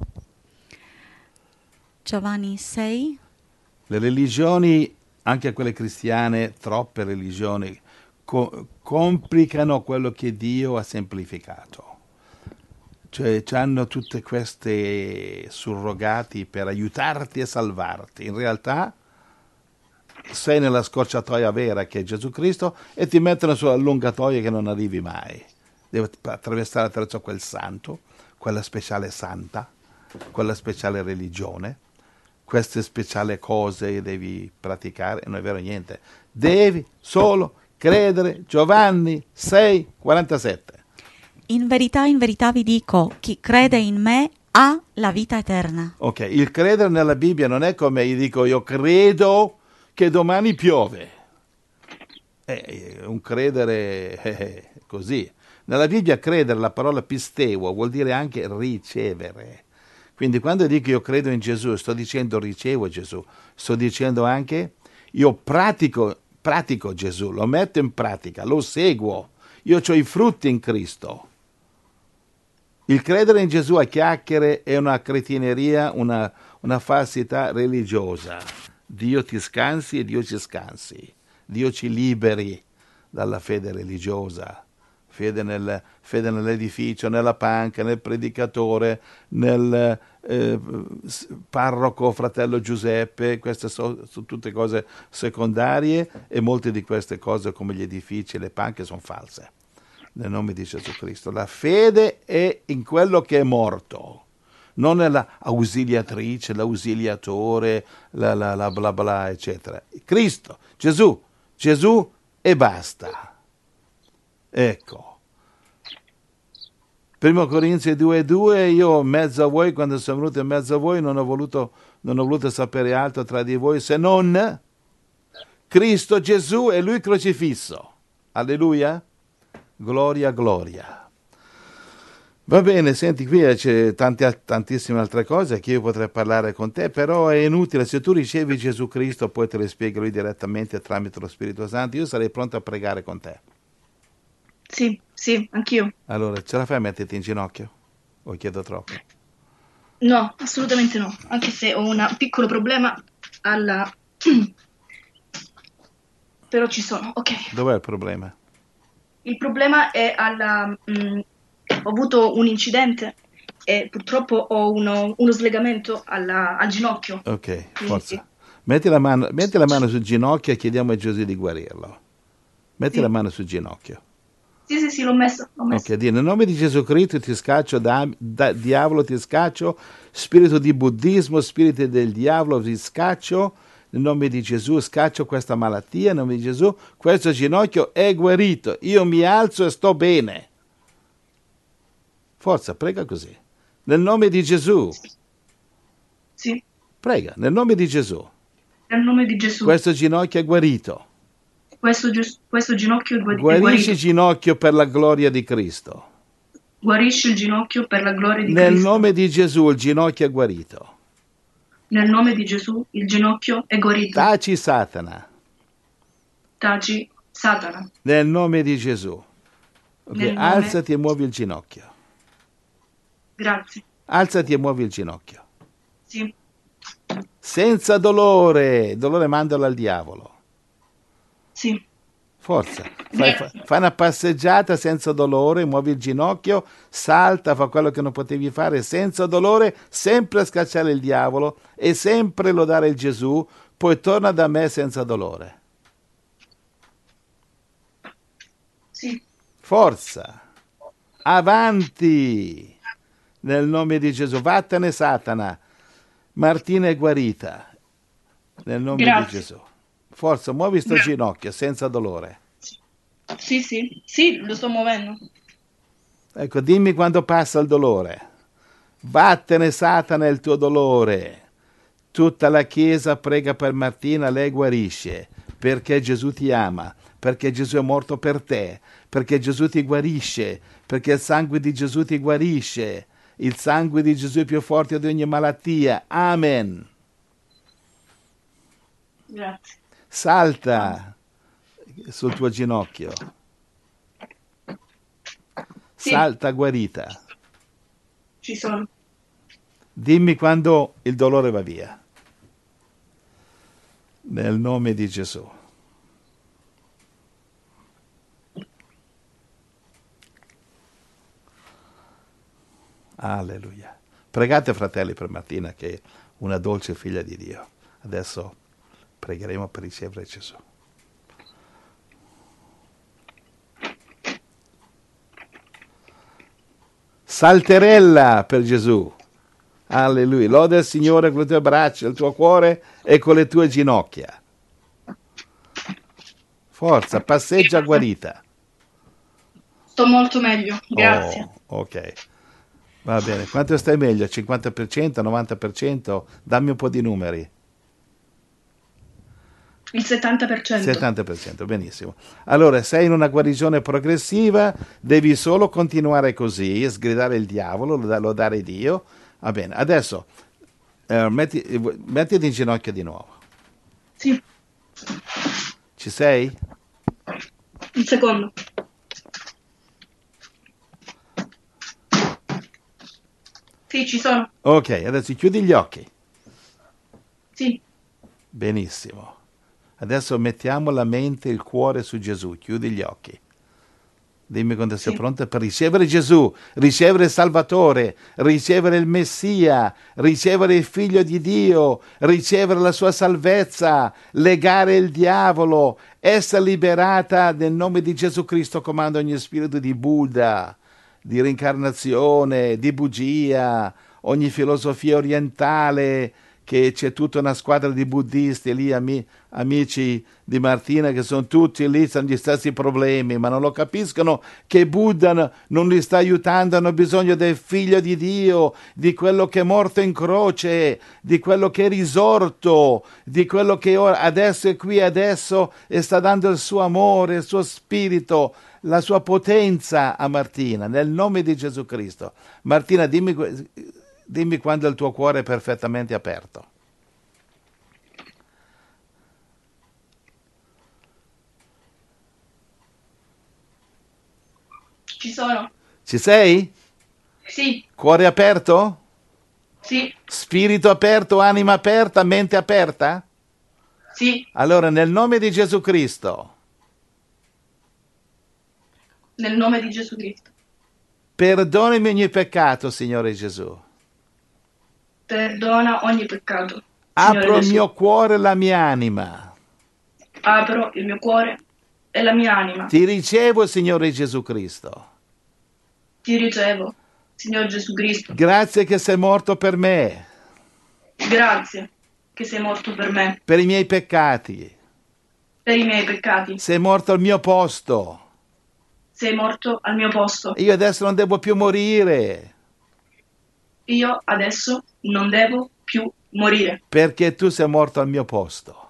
Giovanni 6. Le religioni, anche quelle cristiane, troppe religioni, complicano quello che Dio ha semplificato. Cioè hanno tutte queste surrogati per aiutarti e salvarti. In realtà sei nella scorciatoia vera che è Gesù Cristo e ti mettono sulla allungatoia che non arrivi mai. Devi attraversare attraverso quel santo, quella speciale santa, quella speciale religione, queste speciali cose devi praticare. Non è vero niente. Devi solo credere. Giovanni 6, 47. In verità vi dico, chi crede in me ha la vita eterna. Ok, il credere nella Bibbia non è come io dico io credo che domani piove. Un credere così. Nella Bibbia credere, la parola pisteo, vuol dire anche ricevere. Quindi quando dico io credo in Gesù, sto dicendo ricevo Gesù. Sto dicendo anche io pratico Gesù, lo metto in pratica, lo seguo. Io ho i frutti in Cristo. Il credere in Gesù a chiacchiere è una cretineria, una falsità religiosa. Dio ti scansi e Dio ci scansi. Dio ci liberi dalla fede religiosa, fede nell'edificio, nella panca, nel predicatore, nel parroco fratello Giuseppe. Queste sono tutte cose secondarie e molte di queste cose come gli edifici e le panche sono false. Nel nome di Gesù Cristo. La fede è in quello che è morto, non nella ausiliatrice, l'ausiliatore, la bla bla, eccetera. Cristo, Gesù e basta. Ecco. 1 Corinzi 2,2, io mezzo a voi, quando sono venuto in mezzo a voi, non ho voluto sapere altro tra di voi se non Cristo Gesù e Lui crocifisso. Alleluia. Gloria, gloria. Va bene, senti, qui c'è tantissime altre cose che io potrei parlare con te, però è inutile. Se tu ricevi Gesù Cristo, poi te le spiega Lui direttamente tramite lo Spirito Santo. Io sarei pronto a pregare con te. Sì, anch'io. Allora, ce la fai a metterti in ginocchio? O chiedo troppo? No, assolutamente no, anche se ho un piccolo problema alla... Però ci sono, ok. Dov'è il problema? Il problema è ho avuto un incidente e purtroppo ho uno slegamento al ginocchio. Ok, Quindi forza. Metti la mano sul ginocchio e chiediamo a Gesù di guarirlo. Metti Sì. la mano sul ginocchio. Sì, l'ho messo. Ok, nel nome di Gesù Cristo ti scaccio, diavolo ti scaccio, spirito di buddismo, spirito del diavolo ti scaccio, nel nome di Gesù scaccio questa malattia, nel nome di Gesù questo ginocchio è guarito, io mi alzo e sto bene. Forza, prega così. Nel nome di Gesù. Sì. Prega, nel nome di Gesù. Nel nome di Gesù. Questo ginocchio è guarito. Questo ginocchio è Guarisci guarito. il ginocchio per la gloria di Cristo. Guarisci il ginocchio per la gloria di Nel Cristo. nome di Gesù il ginocchio è guarito. Nel nome di Gesù il ginocchio è guarito. Taci Satana. Taci Satana. Nel nome di Gesù. Ok, Nel nome- alzati e muovi il ginocchio. Grazie. Alzati e muovi il ginocchio. Sì. Senza dolore. Dolore mandalo al diavolo. Sì. Forza. Fai una passeggiata senza dolore, muovi il ginocchio, salta, fa quello che non potevi fare senza dolore, sempre a scacciare il diavolo e sempre lodare il Gesù, poi torna da me senza dolore. Sì. Forza. Avanti. Nel nome di Gesù. Vattene Satana. Martina è guarita. Nel nome Grazie. di Gesù. Forza, muovi sto Grazie. ginocchio senza dolore. Sì, sì. Sì, lo sto muovendo. Ecco, dimmi quando passa il dolore. Vattene Satana il tuo dolore. Tutta la Chiesa prega per Martina, lei guarisce, perché Gesù ti ama, perché Gesù è morto per te, perché Gesù ti guarisce, perché il sangue di Gesù ti guarisce. Il sangue di Gesù è più forte di ogni malattia. Amen. Grazie. Salta sul tuo ginocchio. Sì. Salta guarita. Ci sono. Dimmi quando il dolore va via. Nel nome di Gesù. Alleluia. Pregate, fratelli, per Martina, che è una dolce figlia di Dio. Adesso pregheremo per ricevere Gesù. Salterella per Gesù. Alleluia. Lode il Signore con le tue braccia, il tuo cuore e con le tue ginocchia. Forza, passeggia guarita. Sto molto meglio. Grazie. Oh, ok. Va bene. Quanto stai meglio? 50%, 90%? Dammi un po' di numeri. Il 70%. 70%, benissimo. Allora, sei in una guarigione progressiva, devi solo continuare così, sgridare il diavolo, lodare Dio. Va bene, adesso mettiti in ginocchio di nuovo. Sì. Ci sei? Un secondo. Sì, ci sono. Ok, adesso chiudi gli occhi. Sì. Benissimo. Adesso mettiamo la mente e il cuore su Gesù, chiudi gli occhi. Dimmi quando sei pronta per ricevere Gesù, ricevere il Salvatore, ricevere il Messia, ricevere il Figlio di Dio, ricevere la sua salvezza, legare il diavolo, essere liberata nel nome di Gesù Cristo. Comando ogni spirito di Buddha, di reincarnazione, di bugia, ogni filosofia orientale, che c'è tutta una squadra di buddisti lì, amici di Martina, che sono tutti lì, hanno gli stessi problemi, ma non lo capiscono che Buddha non li sta aiutando, hanno bisogno del Figlio di Dio, di quello che è morto in croce, di quello che è risorto, di quello che ora, adesso è qui, adesso, e sta dando il suo amore, il suo spirito, la sua potenza a Martina, nel nome di Gesù Cristo. Martina, dimmi quando il tuo cuore è perfettamente aperto. Ci sono. Ci sei? Sì. Cuore aperto? Sì. Spirito aperto, anima aperta, mente aperta? Sì. Allora, nel nome di Gesù Cristo, Nel nome di Gesù Cristo. perdonami ogni peccato, Signore Gesù. Perdona ogni peccato. Apro Signore il Gesù. mio cuore e la mia anima. Apro il mio cuore e la mia anima. Ti ricevo, Signore Gesù Cristo. Ti ricevo, Signor Gesù Cristo. Grazie che sei morto per me, Grazie che sei morto per me, per i miei peccati. per i miei peccati. Sei morto al mio posto. Sei morto al mio posto. Io adesso non devo più morire, Io adesso non devo più morire, perché tu sei morto al mio posto.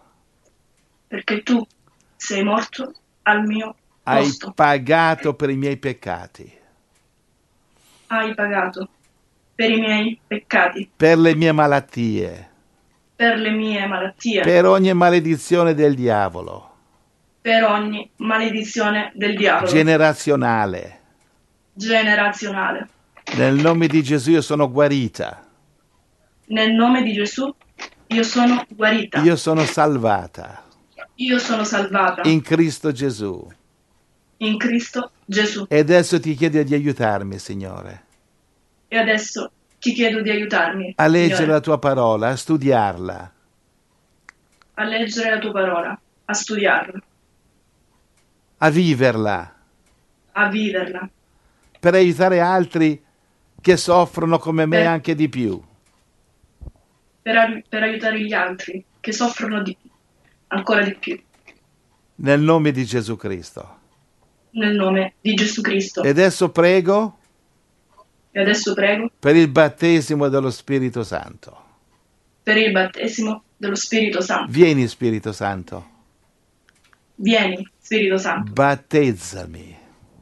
perché tu sei morto al mio Hai posto. pagato per i miei peccati, Hai pagato per i miei peccati, per le mie malattie, per le mie malattie, per ogni maledizione del diavolo, per ogni maledizione del diavolo generazionale. generazionale. Nel nome di Gesù io sono guarita, Nel nome di Gesù io sono guarita, io sono salvata io sono salvata in Cristo Gesù. in Cristo Gesù. E adesso ti chiedo di aiutarmi, Signore, E adesso ti chiedo di aiutarmi, a leggere Signore, la tua parola, a studiarla, a leggere la tua parola, a studiarla, a viverla, a viverla, per aiutare altri che soffrono come me per, anche di più. per aiutare gli altri che soffrono ancora di più. Nel nome di Gesù Cristo. Nel nome di Gesù Cristo. E adesso prego E adesso prego per il battesimo dello Spirito Santo. per il battesimo dello Spirito Santo. Vieni, Spirito Santo, Vieni, Spirito Santo, battezzami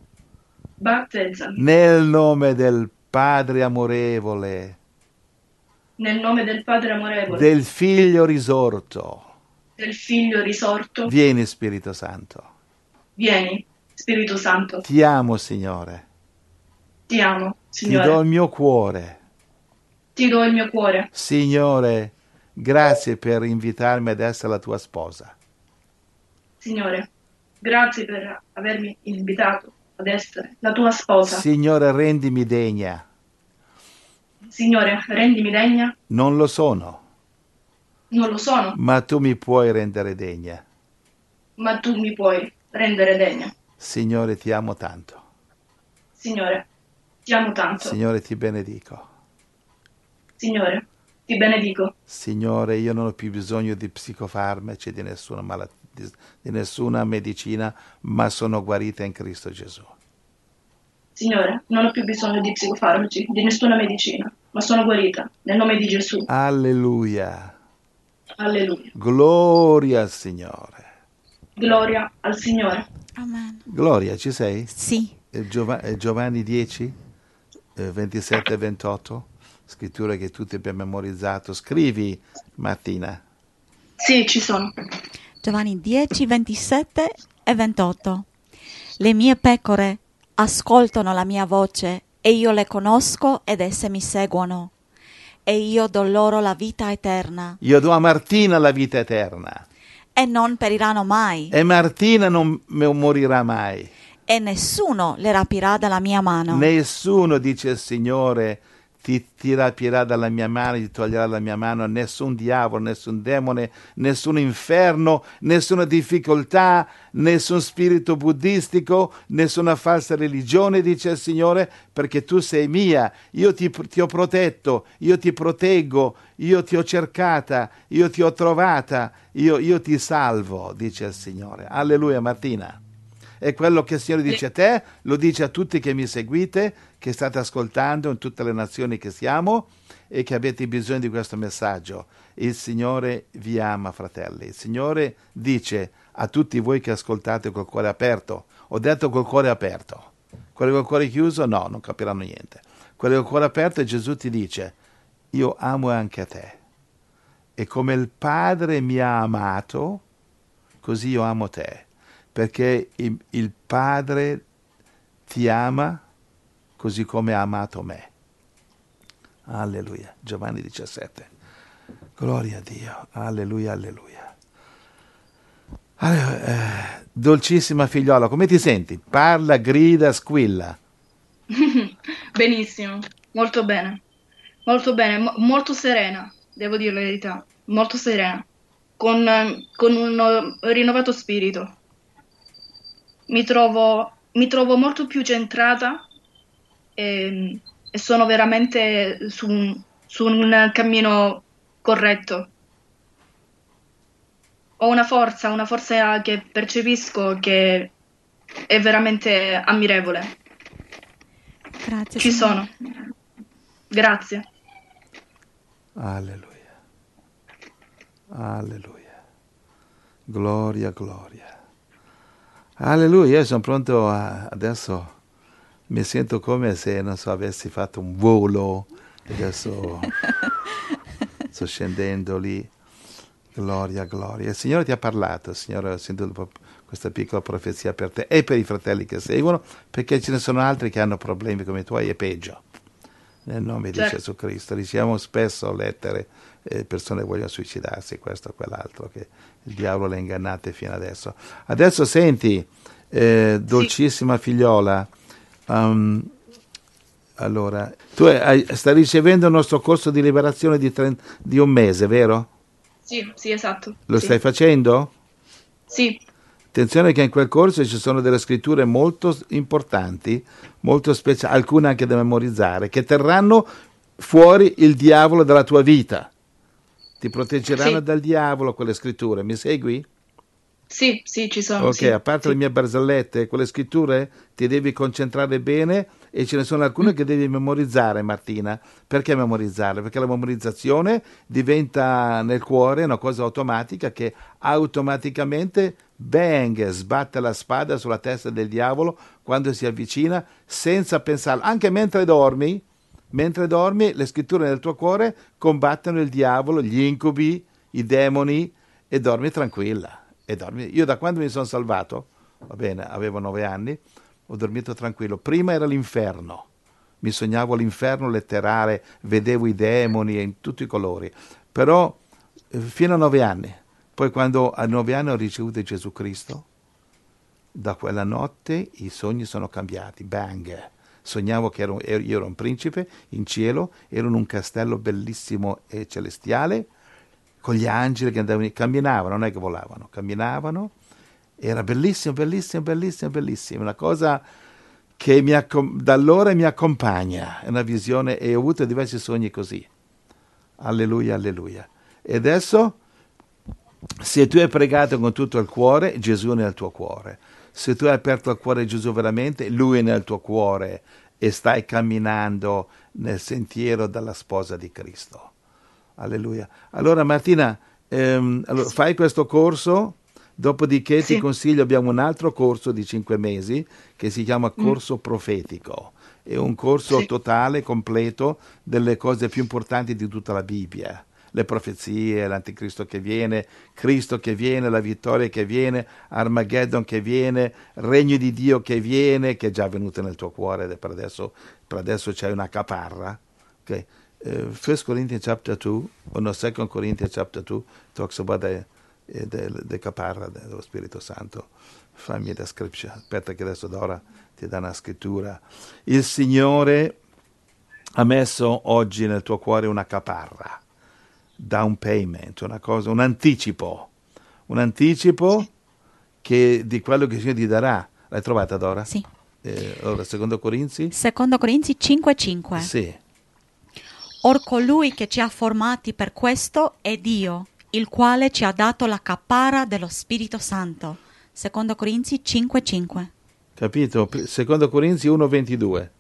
battezzami nel nome del Padre amorevole, nel nome del Padre amorevole, del Figlio risorto. del Figlio risorto. Vieni, Spirito Santo. Vieni, Spirito Santo. Ti amo, Signore. Ti amo, Ti do Signore. il mio cuore. Ti do il mio cuore. Signore, grazie per invitarmi ad essere la tua sposa. Signore, grazie per avermi invitato ad essere la tua sposa. Signore, rendimi degna. Signore, rendimi degna. Non lo sono, Non lo sono, ma tu mi puoi rendere degna. ma tu mi puoi rendere degna. Signore, ti amo tanto. Signore, ti amo tanto. Signore, ti benedico. Signore, ti benedico. Signore, io non ho più bisogno di psicofarmaci, di nessuna medicina, ma sono guarita in Cristo Gesù. Signore, non ho più bisogno di psicofarmaci, di nessuna medicina, ma sono guarita nel nome di Gesù. Alleluia. Alleluia. Gloria al Signore. Gloria al Signore. Amen. Gloria, ci sei? Sì. Giovanni 10, 27 e 28, scritture che tutti abbiamo memorizzato. Scrivi, Martina. Sì, ci sono. Giovanni 10, 27 e 28. Le mie pecore ascoltano la mia voce e io le conosco ed esse mi seguono. E io do loro la vita eterna Io do a Martina la vita eterna e non periranno mai e Martina non morirà mai. e nessuno le rapirà dalla mia mano. Nessuno, dice il Signore, ti rapirà dalla mia mano, ti toglierà dalla mia mano, nessun diavolo, nessun demone, nessun inferno, nessuna difficoltà, nessun spirito buddistico, nessuna falsa religione, dice il Signore, perché tu sei mia, io ti ho protetto, io ti proteggo, io ti ho cercata, io ti ho trovata, io ti salvo, dice il Signore. Alleluia, Martina. E quello che il Signore dice a te, lo dice a tutti che mi seguite, che state ascoltando in tutte le nazioni che siamo e che avete bisogno di questo messaggio. Il Signore vi ama, fratelli. Il Signore dice a tutti voi che ascoltate col cuore aperto. Ho detto col cuore aperto. Quelli col cuore chiuso, no, non capiranno niente. Quelli col cuore aperto, Gesù ti dice, io amo anche te. E come il Padre mi ha amato, così io amo te. Perché il Padre ti ama così come ha amato me. Alleluia. Giovanni 17. Gloria a Dio. Alleluia, alleluia. Dolcissima figliola, come ti senti? Parla, grida, squilla. Benissimo, molto bene, molto serena, devo dire la verità, molto serena, con un rinnovato spirito. Mi trovo molto più centrata e sono veramente su un cammino corretto. Ho una forza che percepisco che è veramente ammirevole. Grazie, Ci Signore. sono. Grazie. Alleluia. Alleluia. Gloria, gloria. Alleluia, io sono pronto adesso mi sento come se, non so, avessi fatto un volo, adesso sto scendendo lì. Gloria, gloria. Il Signore ti ha parlato, il Signore ha sentito questa piccola profezia per te e per i fratelli che seguono, perché ce ne sono altri che hanno problemi come i tuoi e peggio. Nel nome di Gesù Cristo. Riceviamo spesso lettere, persone che vogliono suicidarsi, questo o quell'altro, che il diavolo le ha ingannate fino adesso. Adesso senti, dolcissima figliola, allora, tu stai ricevendo il nostro corso di liberazione di un mese, vero? Sì, esatto. Lo stai facendo? Sì. Attenzione che in quel corso ci sono delle scritture molto importanti, molto speciali, alcune anche da memorizzare, che terranno fuori il diavolo dalla tua vita. Ti proteggeranno dal diavolo quelle scritture. Mi segui? Sì, ci sono. Ok, sì, a parte le mie barzellette, quelle scritture ti devi concentrare bene e ce ne sono alcune che devi memorizzare, Martina. Perché memorizzare? Perché la memorizzazione diventa nel cuore una cosa automatica che automaticamente bang, sbatte la spada sulla testa del diavolo quando si avvicina senza pensarlo. Anche mentre dormi, le scritture nel tuo cuore combattono il diavolo, gli incubi, i demoni e dormi tranquilla. Io da quando mi sono salvato, va bene, avevo 9 anni, ho dormito tranquillo. Prima era l'inferno, mi sognavo l'inferno letterale, vedevo i demoni in tutti i colori, però fino a 9 anni. Poi quando a 9 anni ho ricevuto Gesù Cristo, da quella notte i sogni sono cambiati, bang. Sognavo che io ero un principe in cielo, ero in un castello bellissimo e celestiale, con gli angeli che andavano, camminavano, non è che volavano, camminavano, era bellissimo, bellissimo, bellissimo, bellissimo, una cosa che da allora mi accompagna, è una visione, e ho avuto diversi sogni così. Alleluia, alleluia. E adesso, se tu hai pregato con tutto il cuore, Gesù è nel tuo cuore. Se tu hai aperto il cuore a Gesù veramente, Lui è nel tuo cuore e stai camminando nel sentiero della sposa di Cristo. Alleluia. Allora Martina, fai questo corso, dopodiché ti consiglio, abbiamo un altro corso di 5 mesi che si chiama Corso Profetico. È un corso totale, completo, delle cose più importanti di tutta la Bibbia. Le profezie, l'anticristo che viene, Cristo che viene, la vittoria che viene, Armageddon che viene, regno di Dio che viene, che è già venuto nel tuo cuore, per adesso c'è una caparra. Okay. 1 Corinthians chapter 2, or no, 2 Corinthians chapter 2 talks about the caparra dello Spirito Santo. Fammi la scripture. Aspetta che adesso Dora ti dà una scrittura. Il Signore ha messo oggi nel tuo cuore una caparra. Down payment, una cosa, un anticipo che di quello che il Signore ti darà. L'hai trovata, Dora? Sì. Allora, 2 Corinzi? 2 Corinzi 5:5. Sì. Or colui che ci ha formati per questo è Dio, il quale ci ha dato la caparra dello Spirito Santo. 2 Corinzi 5:5. Capito? 2 Corinzi 1:22.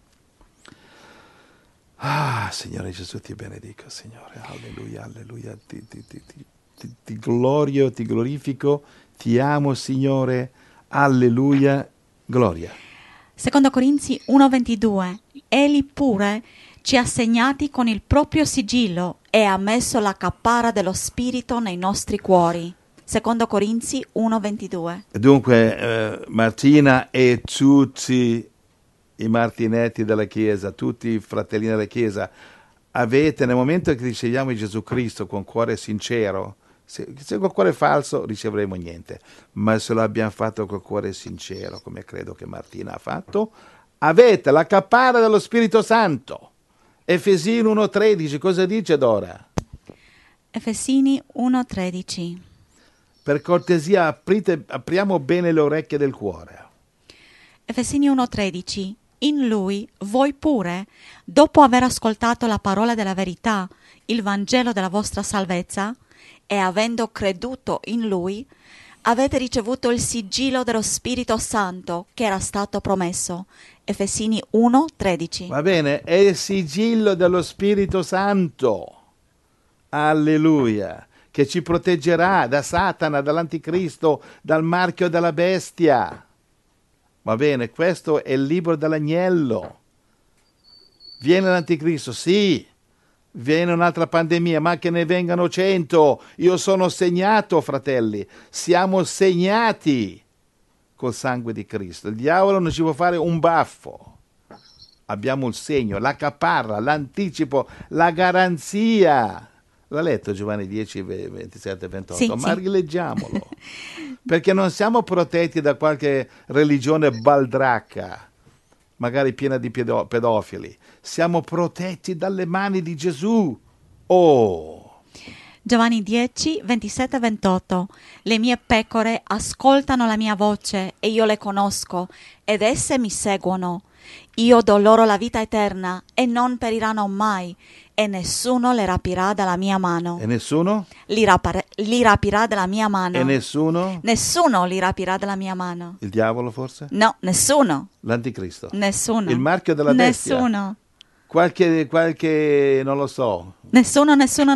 Ah, Signore Gesù, ti benedico, Signore. Alleluia, alleluia. Ti glorio, ti glorifico, ti amo, Signore. Alleluia, gloria. 2 Corinzi 1:22. Egli pure ci ha segnati con il proprio sigillo e ha messo la caparra dello Spirito nei nostri cuori. 2 Corinzi 1:22. Dunque, Martina e tutti i martinetti della Chiesa, tutti i fratellini della Chiesa, avete, nel momento che riceviamo Gesù Cristo con cuore sincero, se col cuore falso riceveremo niente, ma se lo abbiamo fatto col cuore sincero, come credo che Martina ha fatto, avete la caparra dello Spirito Santo. Efesini 1:13, cosa dice Dora? Efesini 1:13. Per cortesia, apriamo bene le orecchie del cuore. Efesini 1:13. In lui, voi pure, dopo aver ascoltato la parola della verità, il Vangelo della vostra salvezza, e avendo creduto in lui, avete ricevuto il sigillo dello Spirito Santo che era stato promesso. Efesini 1:13. Va bene, è il sigillo dello Spirito Santo. Alleluia. che ci proteggerà da Satana, dall'anticristo, dal marchio della bestia. Va bene, questo è il libro dell'agnello. Viene l'anticristo, sì, viene un'altra pandemia, ma che ne vengano 100. Io sono segnato, fratelli, siamo segnati col sangue di Cristo. Il diavolo non ci può fare un baffo. Abbiamo il segno, la caparra, l'anticipo, la garanzia. L'ha letto Giovanni 10, 27, 28? Sì, ma sì. rileggiamolo. Perché non siamo protetti da qualche religione baldracca, magari piena di pedofili. Siamo protetti dalle mani di Gesù. Oh! Giovanni 10, 27, 28. Le mie pecore ascoltano la mia voce e io le conosco ed esse mi seguono. Io do loro la vita eterna e non periranno mai e nessuno le rapirà dalla mia mano. E nessuno? Li rapirà dalla mia mano. E nessuno? Nessuno li rapirà dalla mia mano. Il diavolo forse? No, nessuno. L'anticristo? Nessuno. Il marchio della bestia? Nessuno. Qualche, non lo so. Nessuno.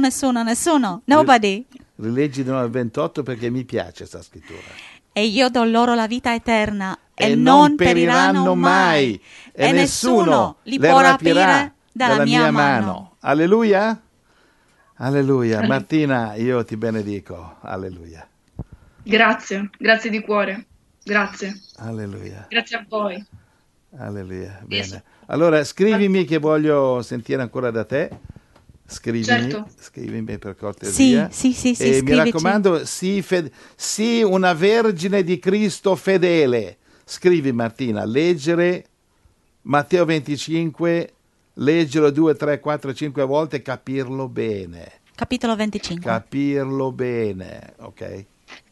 Nobody. Rileggi di nuovo il 28 perché mi piace questa scrittura. E io do loro la vita eterna e non periranno mai. E nessuno li può rapire dalla mia mano. Alleluia. Alleluia. Martina, io ti benedico. Alleluia. Grazie di cuore. Grazie. Alleluia. Grazie a voi. Alleluia. Yes. Bene. Allora scrivimi che voglio sentire ancora da te. Certo. Scrivimi per cortesia. Sì, E scrivici. mi raccomando, sii una vergine di Cristo fedele. Scrivi Martina, leggere Matteo 25, leggerlo 2, 3, 4, 5 volte e capirlo bene. Capitolo 25. Capirlo bene, ok?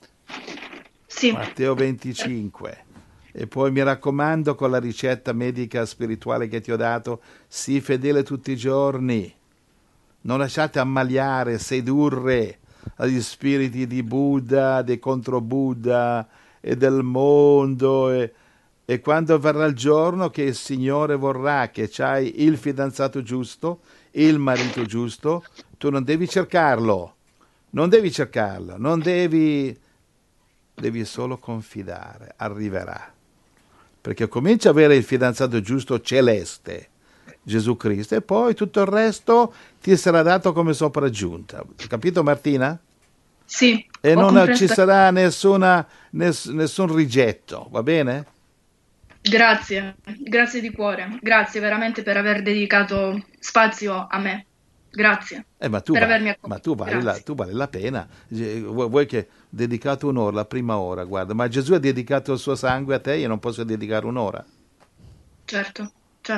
Sì. Matteo 25. E poi mi raccomando, con la ricetta medica spirituale che ti ho dato, sii fedele tutti i giorni. Non lasciate ammaliare, sedurre agli spiriti di Buddha, dei contro Buddha e del mondo. E quando verrà il giorno che il Signore vorrà che c'hai il fidanzato giusto, il marito giusto, tu non devi cercarlo. Devi solo confidare, arriverà. Perché comincia a avere il fidanzato giusto celeste, Gesù Cristo, e poi tutto il resto ti sarà dato come sopraggiunta. Capito Martina? Sì. E non ci sarà nessun rigetto, va bene? Grazie di cuore. Grazie veramente per aver dedicato spazio a me. Grazie. Ma tu, per avermi accolto. ma tu vali la pena. Vuoi che dedicato un'ora, la prima ora, guarda, ma Gesù ha dedicato il suo sangue a te, io non posso dedicare un'ora. Certo.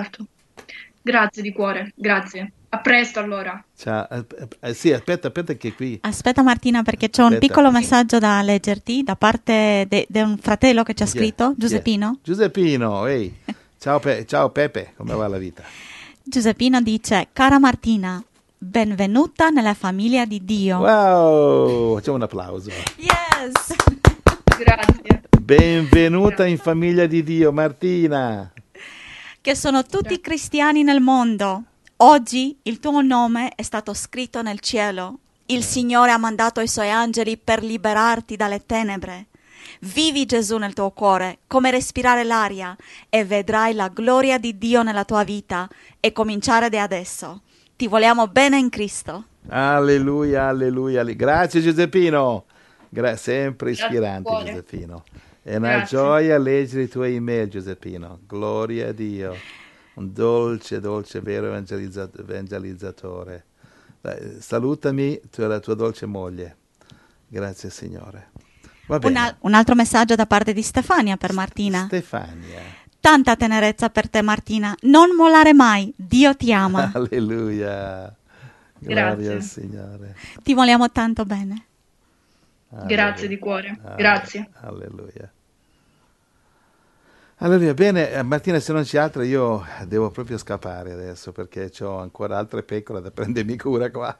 Grazie di cuore, grazie. A presto allora. Ciao. Sì, aspetta che qui. Aspetta Martina, perché c'è un piccolo messaggio da leggerti da parte di un fratello che ci ha scritto, Giuseppino. Giuseppino, ehi. Ciao Pepe, come va la vita? Giuseppino dice: cara Martina, benvenuta nella famiglia di Dio. Wow, facciamo un applauso. Yes! Grazie. Benvenuta in famiglia di Dio, Martina. Che sono tutti cristiani nel mondo. Oggi il tuo nome è stato scritto nel cielo. Il Signore ha mandato i suoi angeli per liberarti dalle tenebre. Vivi Gesù nel tuo cuore, come respirare l'aria, e vedrai la gloria di Dio nella tua vita, e cominciare da adesso. Ti vogliamo bene in Cristo. Alleluia. Grazie Giuseppino. Sempre ispirante Grazie, Giuseppino. È una gioia leggere i tuoi email, Giuseppino. Gloria a Dio. Un dolce, vero evangelizzatore. Salutami la tua dolce moglie. Grazie, Signore. Va bene. Un altro messaggio da parte di Stefania per Martina. Stefania. Tanta tenerezza per te, Martina. Non mollare mai. Dio ti ama. Alleluia. Gloria al Signore. Ti vogliamo tanto bene. Grazie di cuore. Grazie. Alleluia. Bene, Martina, se non c'è altro io devo proprio scappare adesso perché ho ancora altre pecore da prendermi cura qua.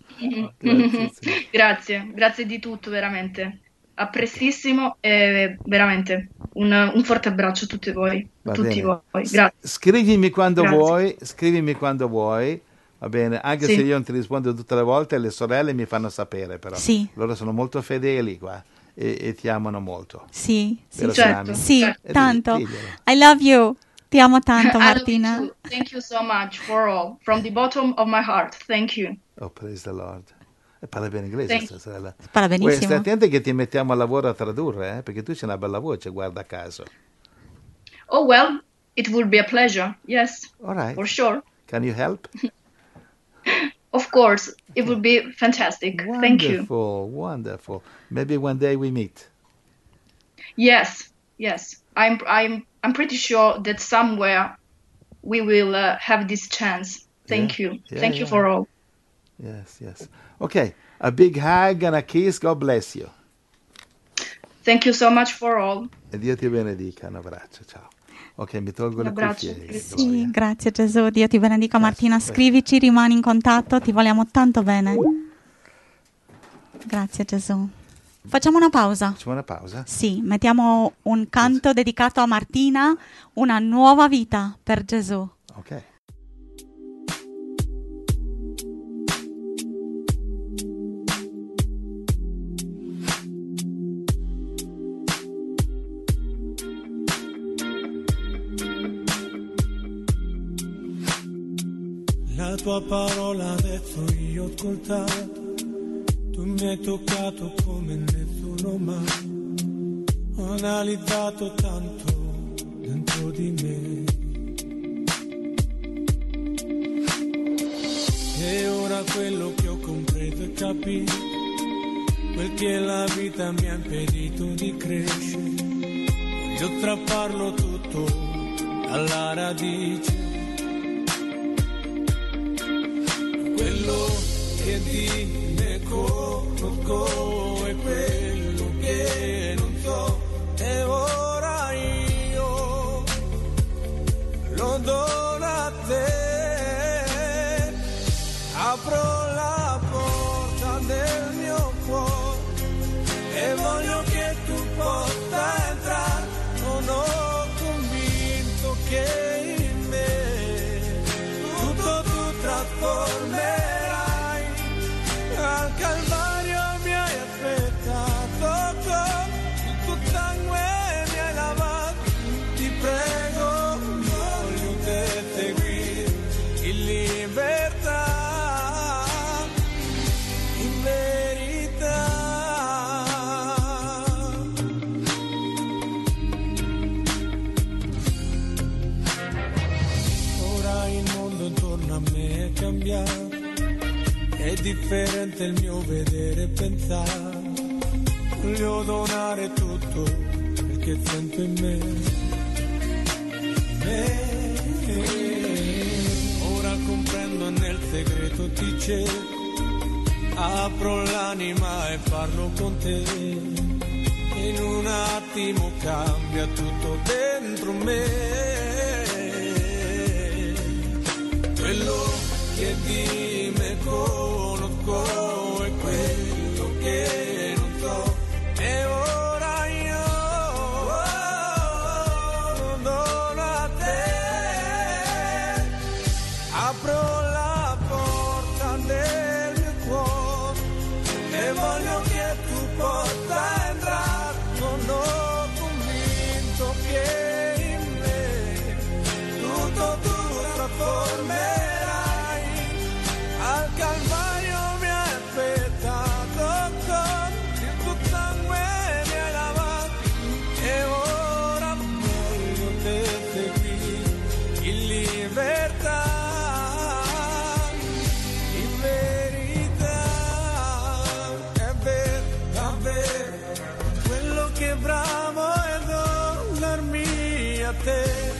Grazie di tutto, veramente. A prestissimo e veramente un forte abbraccio a tutti voi. Grazie. Scrivimi quando vuoi, Va bene, anche Sì. se io non ti rispondo tutte le volte, le sorelle mi fanno sapere però. Sì. Loro sono molto fedeli qua e ti amano molto. Sì, sì, Vero, Certo. Sammy? sì, certo. tanto. Diglielo. I love you. Ti amo tanto, I love you Martina. too. Thank you so much for all. From the bottom of my heart. Thank you. Oh, praise the Lord. E parla bene inglese Thank questa sorella. Parla Uè, benissimo. stai attento che ti mettiamo al lavoro a tradurre, perché tu c'hai una bella voce, guarda caso. Oh, well, it would be a pleasure. Yes, All right. for sure. Can you help? Of course, it would be fantastic. Thank you. Wonderful, wonderful. Maybe one day we meet. Yes, yes. I'm pretty sure that somewhere we will have this chance. Thank Yeah, you. yeah, Thank you yeah. for all. Yes, yes. Okay, a big hug and a kiss. God bless you. Thank you so much for all. E Dio ti benedica. Un abbraccio, ciao. Ok, mi tolgo Un le abbraccio. cuffie. Sì, Gloria. grazie Gesù, Dio ti benedica. Martina, Grazie. scrivici, rimani in contatto, ti vogliamo tanto bene. Grazie Gesù. Facciamo una pausa. Facciamo una pausa? Sì, mettiamo un canto dedicato a Martina, una nuova vita per Gesù. Ok. La tua parola ha detto, io ho ascoltato, tu mi hai toccato come nessuno mai, ho analizzato tanto dentro di me. E ora quello che ho compreso e capito, quel che la vita mi ha impedito di crescere, voglio strapparlo tutto alla radice. Quello che di me conosco e quello che non so, e ora io lo dono a te. Apro la porta del mio cuore e voglio che tu possa entrare. Sono convinto che in me tutto tu trasformerai. Al Calvario mi hai aspettato, con il tuo sangue mi hai lavato. Ti prego, voglio te seguire in libertà, in verità. Ora il mondo intorno a me è cambiato, è differente il mio vedere e pensare, voglio donare tutto quel che sento in me. Ora comprendo, nel segreto ti cerco, apro l'anima e parlo con te, in un attimo cambia tutto dentro me. Quello che di me conosco e quello che non so, e ora io lo dono a te. Apro la porta del mio cuore e voglio che tu possa entrare. Sono convinto che in me tutto tu trasformerai. Al Calvario mi hai aspettato, con il tuo sangue mi hai lavato, e ora voglio te seguire in libertà, in verità. È vero, davvero, quello che bramo è donarmi a te.